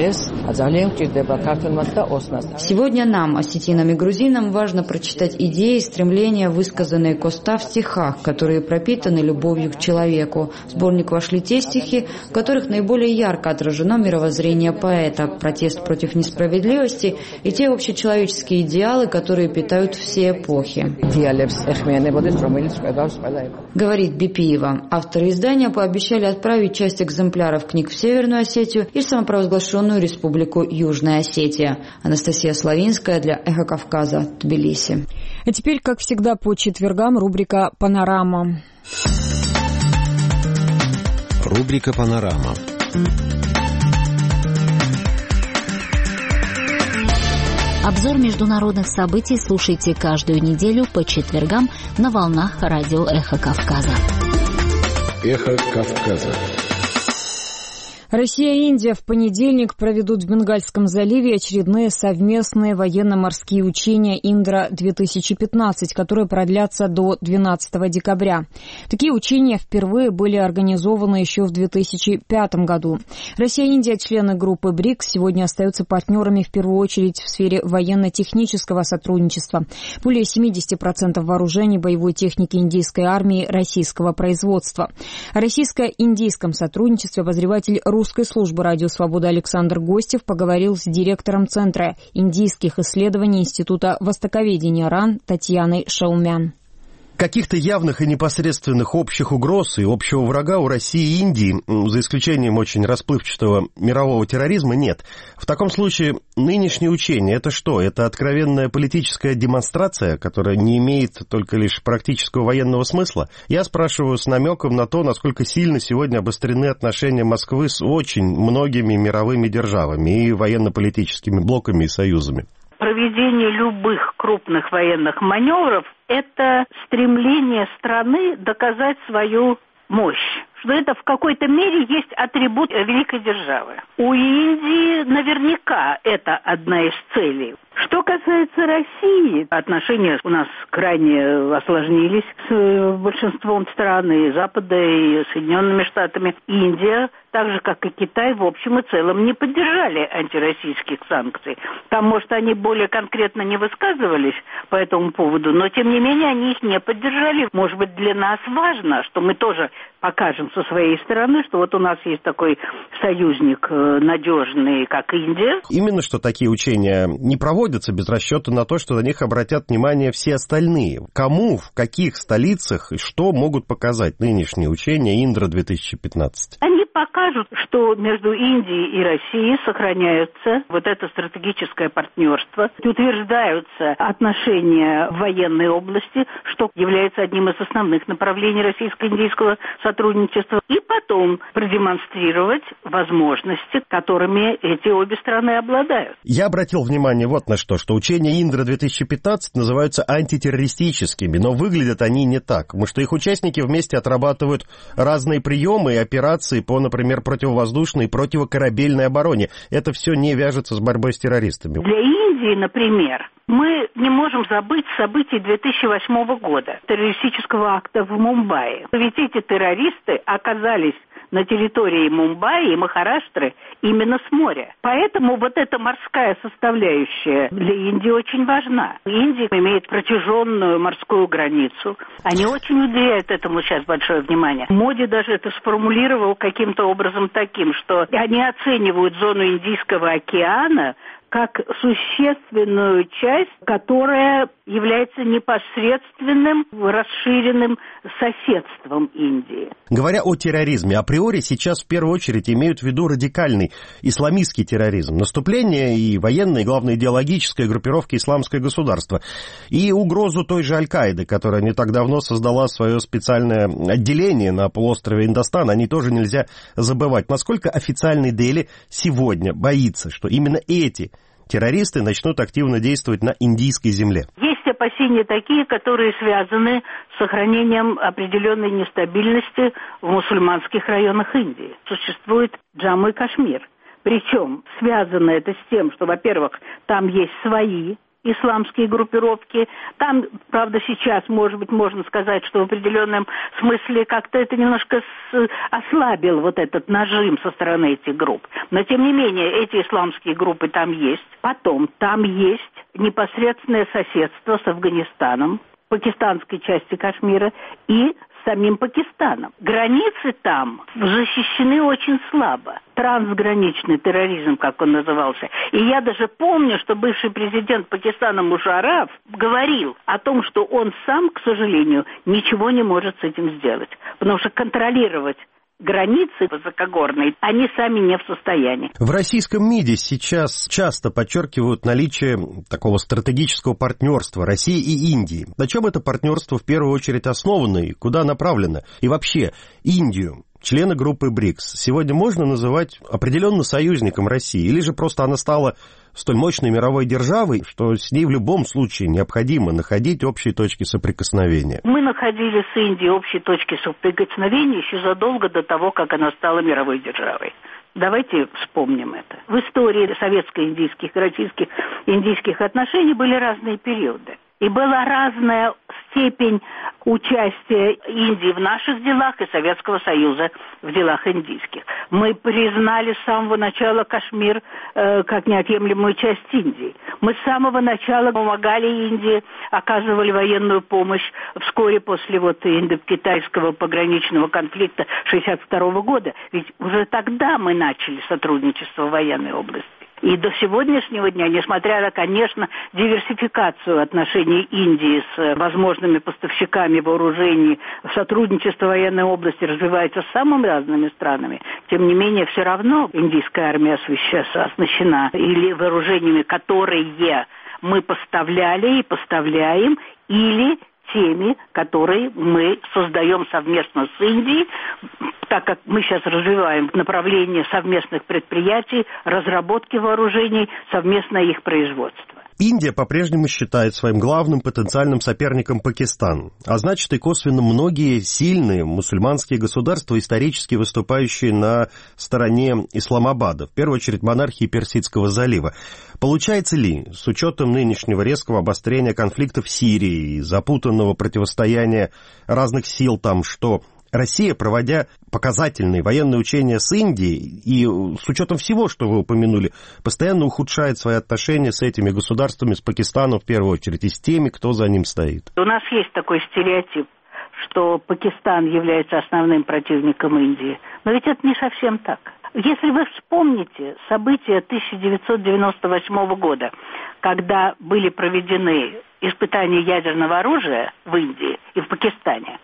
Сегодня нам, осетинам и грузинам, важно прочитать идеи и стремления, высказанные Коста в стихах, которые пропитаны любовью к человеку. В сборник вошли те стихи, в которых наиболее ярко отражено мировоззрение поэта, протест против несправедливости и те общечеловеческие идеалы, которые питают все эпохи. Говорит Бипиева. Авторы издания пообещали отправить часть экземпляров книг в Северную Осетию и самопровозглашенную республику Южная Осетия. Анастасия Славинская для «Эхо Кавказа», Тбилиси. А теперь, как всегда, по четвергам рубрика «Панорама». Рубрика «Панорама». Обзор международных событий слушайте каждую неделю по четвергам на волнах радио «Эхо Кавказа». «Эхо Кавказа». Россия и Индия в понедельник проведут в Бенгальском заливе очередные совместные военно-морские учения «Индра-две тысячи пятнадцать», которые продлятся до двенадцатого декабря. Такие учения впервые были организованы еще в две тысячи пятом году. Россия и Индия, члены группы БРИКС, сегодня остаются партнерами в первую очередь в сфере военно-технического сотрудничества. Более семьдесят процентов вооружений боевой техники индийской армии российского производства. О российско-индийском сотрудничестве обозреватель русской службы «Радио Свобода» Александр Гостев поговорил с директором Центра индийских исследований Института востоковедения РАН Татьяной Шаумян. Каких-то явных и непосредственных общих угроз и общего врага у России и Индии, за исключением очень расплывчатого мирового терроризма, нет. В таком случае нынешние учения – это что? Это откровенная политическая демонстрация, которая не имеет только лишь практического военного смысла? Я спрашиваю с намеком на то, насколько сильно сегодня обострены отношения Москвы с очень многими мировыми державами и военно-политическими блоками и союзами. Проведение любых крупных военных маневров – это стремление страны доказать свою мощь, что это в какой-то мере есть атрибут великой державы. У Индии наверняка это одна из целей. Что касается России, отношения у нас крайне осложнились с большинством стран, и Запада, и Соединенными Штатами. Индия, так же как и Китай, в общем и целом не поддержали антироссийских санкций. Там, может, они более конкретно не высказывались по этому поводу, но, тем не менее, они их не поддержали. Может быть, для нас важно, что мы тоже покажем со своей стороны, что вот у нас есть такой союзник надежный, как Индия. Именно что такие учения не проводят обходятся без расчета на то, что на них обратят внимание все остальные. Кому, в каких столицах и что могут показать нынешние учения Индра-две тысячи пятнадцать? Они покажут, что между Индией и Россией сохраняется вот это стратегическое партнерство, утверждаются отношения в военной области, что является одним из основных направлений российско-индийского сотрудничества, и потом продемонстрировать возможности, которыми эти обе страны обладают. Я обратил внимание вот на что, что учения Индра-две тысячи пятнадцать называются антитеррористическими, но выглядят они не так, потому что их участники вместе отрабатывают разные приемы и операции по, например, противовоздушной и противокорабельной обороне. Это все не вяжется с борьбой с террористами. Для Индии, например, мы не можем забыть событий две тысячи восьмого года, террористического акта в Мумбаи. Ведь эти террористы оказались на территории Мумбаи и Махараштры именно с моря. Поэтому вот эта морская составляющая для Индии очень важна. Индия имеет протяженную морскую границу. Они очень уделяют этому сейчас большое внимание. Моди даже это сформулировал каким-то образом таким, что они оценивают зону Индийского океана как существенную часть, которая является непосредственным расширенным соседством Индии. Говоря о терроризме, априори сейчас в первую очередь имеют в виду радикальный исламистский терроризм, наступление и военные, и, главное, идеологические группировки исламское государство, и угрозу той же Аль-Каиды, которая не так давно создала свое специальное отделение на полуострове Индостан, о ней тоже нельзя забывать. Насколько официальный Дели сегодня боится, что именно эти террористы начнут активно действовать на индийской земле? Есть опасения такие, которые связаны с сохранением определенной нестабильности в мусульманских районах Индии. Существует Джамму и Кашмир. Причем связано это с тем, что, во-первых, там есть свои исламские группировки. Там, правда, сейчас, может быть, можно сказать, что в определенном смысле как-то это немножко с... ослабил вот этот нажим со стороны этих групп. Но, тем не менее, эти исламские группы там есть. Потом, там есть непосредственное соседство с Афганистаном, пакистанской части Кашмира и самим Пакистаном. Границы там защищены очень слабо. Трансграничный терроризм, как он назывался. И я даже помню, что бывший президент Пакистана Мушарраф говорил о том, что он сам, к сожалению, ничего не может с этим сделать. Потому что контролировать границы высокогорные, они сами не в состоянии. В российском МИДе сейчас часто подчеркивают наличие такого стратегического партнерства России и Индии. На чем это партнерство в первую очередь основано и куда направлено? И вообще, Индию, члены группы БРИКС, сегодня можно называть определенно союзником России? Или же просто она стала столь мощной мировой державой, что с ней в любом случае необходимо находить общие точки соприкосновения? Мы находили с Индией общие точки соприкосновения еще задолго до того, как она стала мировой державой. Давайте вспомним это. В истории советско-индийских и российских индийских отношений были разные периоды. И была разная степень участия Индии в наших делах и Советского Союза в делах индийских. Мы признали с самого начала Кашмир э, как неотъемлемую часть Индии. Мы с самого начала помогали Индии, оказывали военную помощь вскоре после вот индо-китайского пограничного конфликта шестьдесят второго года. Ведь уже тогда мы начали сотрудничество в военной области. И до сегодняшнего дня, несмотря на, конечно, диверсификацию отношений Индии с возможными поставщиками вооружений, сотрудничество в военной области развивается с самыми разными странами, тем не менее, все равно индийская армия оснащена или вооружениями, которые мы поставляли и поставляем, или теми, которые мы создаем совместно с Индией, так как мы сейчас развиваем направление совместных предприятий, разработки вооружений, совместное их производство. Индия по-прежнему считает своим главным потенциальным соперником Пакистан, а значит и косвенно многие сильные мусульманские государства, исторически выступающие на стороне Исламабада, в первую очередь монархии Персидского залива. Получается ли, с учетом нынешнего резкого обострения конфликта в Сирии и запутанного противостояния разных сил там, что Россия, проводя показательные военные учения с Индией и с учетом всего, что вы упомянули, постоянно ухудшает свои отношения с этими государствами, с Пакистаном в первую очередь, и с теми, кто за ним стоит? У нас есть такой стереотип, что Пакистан является основным противником Индии. Но ведь это не совсем так. Если вы вспомните события тысяча девятьсот девяносто восьмого года, когда были проведены испытания ядерного оружия в Индии и в Пакистане,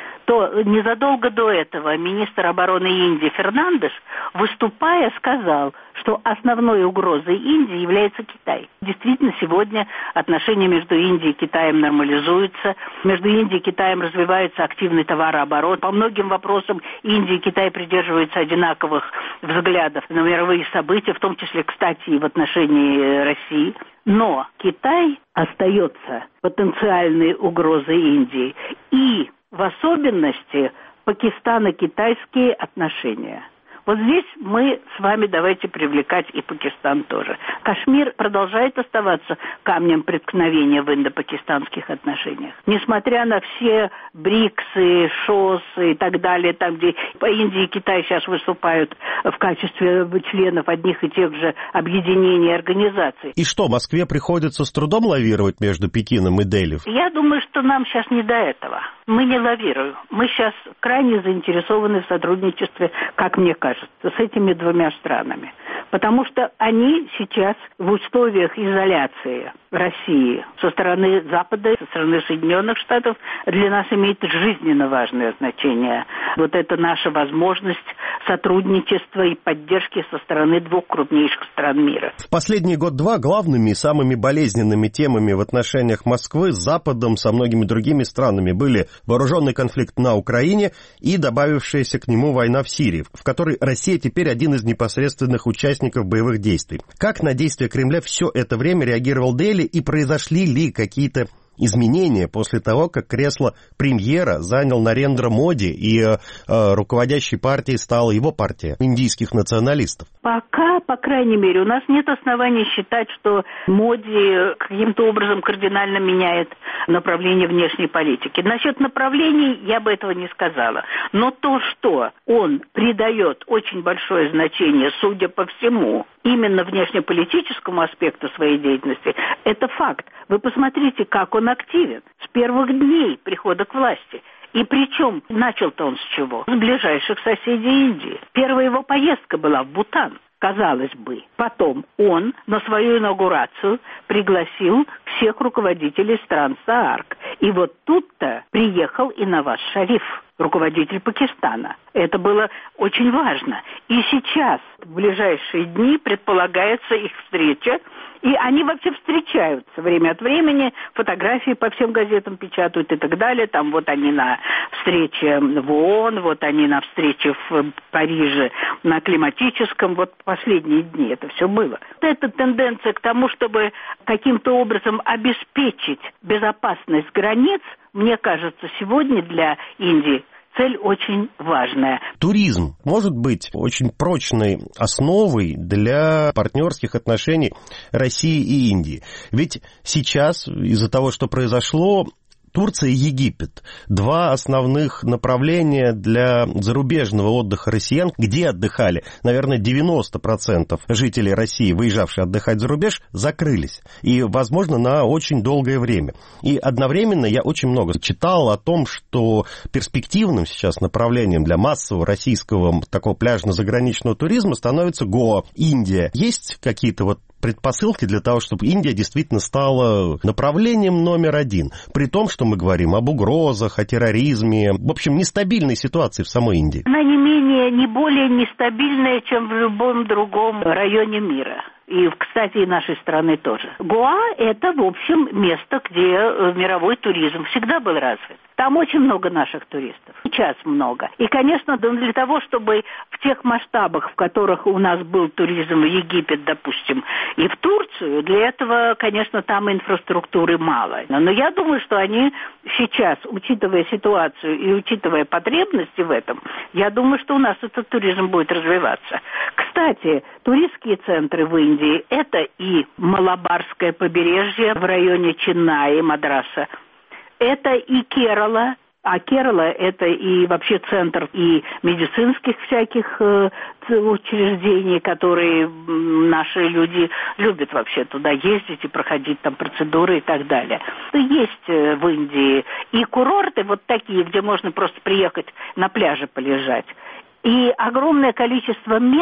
то незадолго до этого министр обороны Индии Фернандеш, выступая, сказал, что основной угрозой Индии является Китай. Действительно, сегодня отношения между Индией и Китаем нормализуются. Между Индией и Китаем развивается активный товарооборот. По многим вопросам Индия и Китай придерживаются одинаковых взглядов на мировые события, в том числе, кстати, и в отношении России. Но Китай остается потенциальной угрозой Индии. И в особенности пакистано-китайские отношения. Вот здесь мы с вами давайте привлекать и Пакистан тоже. Кашмир продолжает оставаться камнем преткновения в индо-пакистанских отношениях. Несмотря на все БРИКСы, ШОС и так далее, там, где Индия и Китай сейчас выступают в качестве членов одних и тех же объединений и организаций. И что, Москве приходится с трудом лавировать между Пекином и Дели? Я думаю, что нам сейчас не до этого. Мы не лавируем. Мы сейчас крайне заинтересованы в сотрудничестве, как мне кажется, с этими двумя странами. Потому что они сейчас в условиях изоляции России со стороны Запада, со стороны Соединенных Штатов для нас имеет жизненно важное значение. Вот это наша возможность сотрудничества и поддержки со стороны двух крупнейших стран мира. В последний год-два главными и самыми болезненными темами в отношениях Москвы с Западом, со многими другими странами были вооруженный конфликт на Украине и добавившаяся к нему война в Сирии, в которой Россия теперь один из непосредственных участников боевых действий. Как на действия Кремля все это время реагировал Дели и произошли ли какие-то изменения после того, как кресло премьера занял Нарендра Моди и э, руководящей партией стала его партия индийских националистов? Пока, по крайней мере, у нас нет оснований считать, что Моди каким-то образом кардинально меняет направление внешней политики. Насчет направлений я бы этого не сказала. Но то, что он придает очень большое значение, судя по всему, именно внешнеполитическому аспекту своей деятельности, это факт. Вы посмотрите, как он активен с первых дней прихода к власти. И причем начал-то он с чего? С ближайших соседей Индии. Первая его поездка была в Бутан, казалось бы. Потом он на свою инаугурацию пригласил всех руководителей стран СААРК. И вот тут-то приехал и Наваз Шариф, руководитель Пакистана. Это было очень важно. И сейчас, в ближайшие дни, предполагается их встреча. И они вообще встречаются время от времени, фотографии по всем газетам печатают и так далее. Там вот они на встрече в ООН, вот они на встрече в Париже на климатическом. Вот последние дни это все было. Это тенденция к тому, чтобы каким-то образом обеспечить безопасность границ, мне кажется, сегодня для Индии цель очень важная. Туризм может быть очень прочной основой для партнерских отношений России и Индии. Ведь сейчас из-за того, что произошло, Турция и Египет – два основных направления для зарубежного отдыха россиян, где отдыхали, наверное, девяносто процентов жителей России, выезжавшие отдыхать за рубеж, закрылись. И, возможно, на очень долгое время. И одновременно я очень много читал о том, что перспективным сейчас направлением для массового российского такого пляжно-заграничного туризма становится Гоа, Индия. Есть какие-то вот предпосылки для того, чтобы Индия действительно стала направлением номер один, при том, что мы говорим об угрозах, о терроризме, в общем, нестабильной ситуации в самой Индии. Она не менее, не более нестабильная, чем в любом другом районе мира. И, кстати, и нашей страны тоже. Гоа – это, в общем, место, где мировой туризм всегда был развит. Там очень много наших туристов. Сейчас много. И, конечно, для того, чтобы в тех масштабах, в которых у нас был туризм в Египет, допустим, и в Турцию, для этого, конечно, там инфраструктуры мало. Но я думаю, что они сейчас, учитывая ситуацию и учитывая потребности в этом, я думаю, что у нас этот туризм будет развиваться. Кстати, туристские центры в Индии – это и Малабарское побережье в районе Ченнаи, Мадраса, это и Керала, а Керала – это и вообще центр и медицинских всяких э, учреждений, которые наши люди любят вообще туда ездить и проходить там процедуры и так далее. Есть в Индии и курорты вот такие, где можно просто приехать на пляже полежать, и огромное количество мест,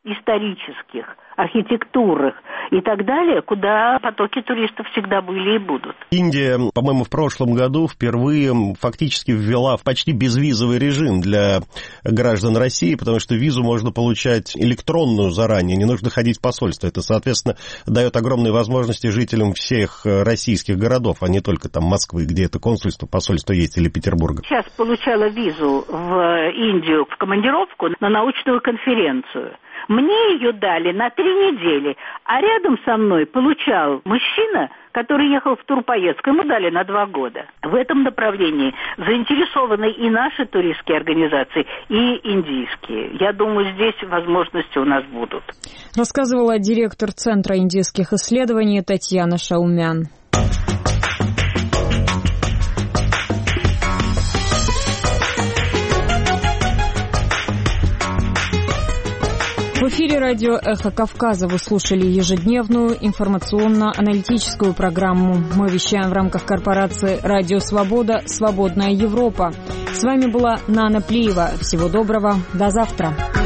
исторических, архитектурных и так далее, куда потоки туристов всегда были и будут. Индия, по-моему, в прошлом году впервые фактически ввела почти безвизовый режим для граждан России, потому что визу можно получать электронную заранее, не нужно ходить в посольство. Это, соответственно, дает огромные возможности жителям всех российских городов, а не только там Москвы, где это консульство, посольство есть, или Петербурга. Сейчас получала визу в Индию в командировку на научную конференцию. Мне ее дали на три недели, а рядом со мной получал мужчина, который ехал в турпоездку, ему дали на два года. В этом направлении заинтересованы и наши туристские организации, и индийские. Я думаю, здесь возможности у нас будут. Рассказывала директор Центра индийских исследований Татьяна Шаумян. В эфире радио «Эхо Кавказа» вы слушали ежедневную информационно-аналитическую программу. Мы вещаем в рамках корпорации «Радио Свобода. Свободная Европа». С вами была Нана Плиева. Всего доброго. До завтра.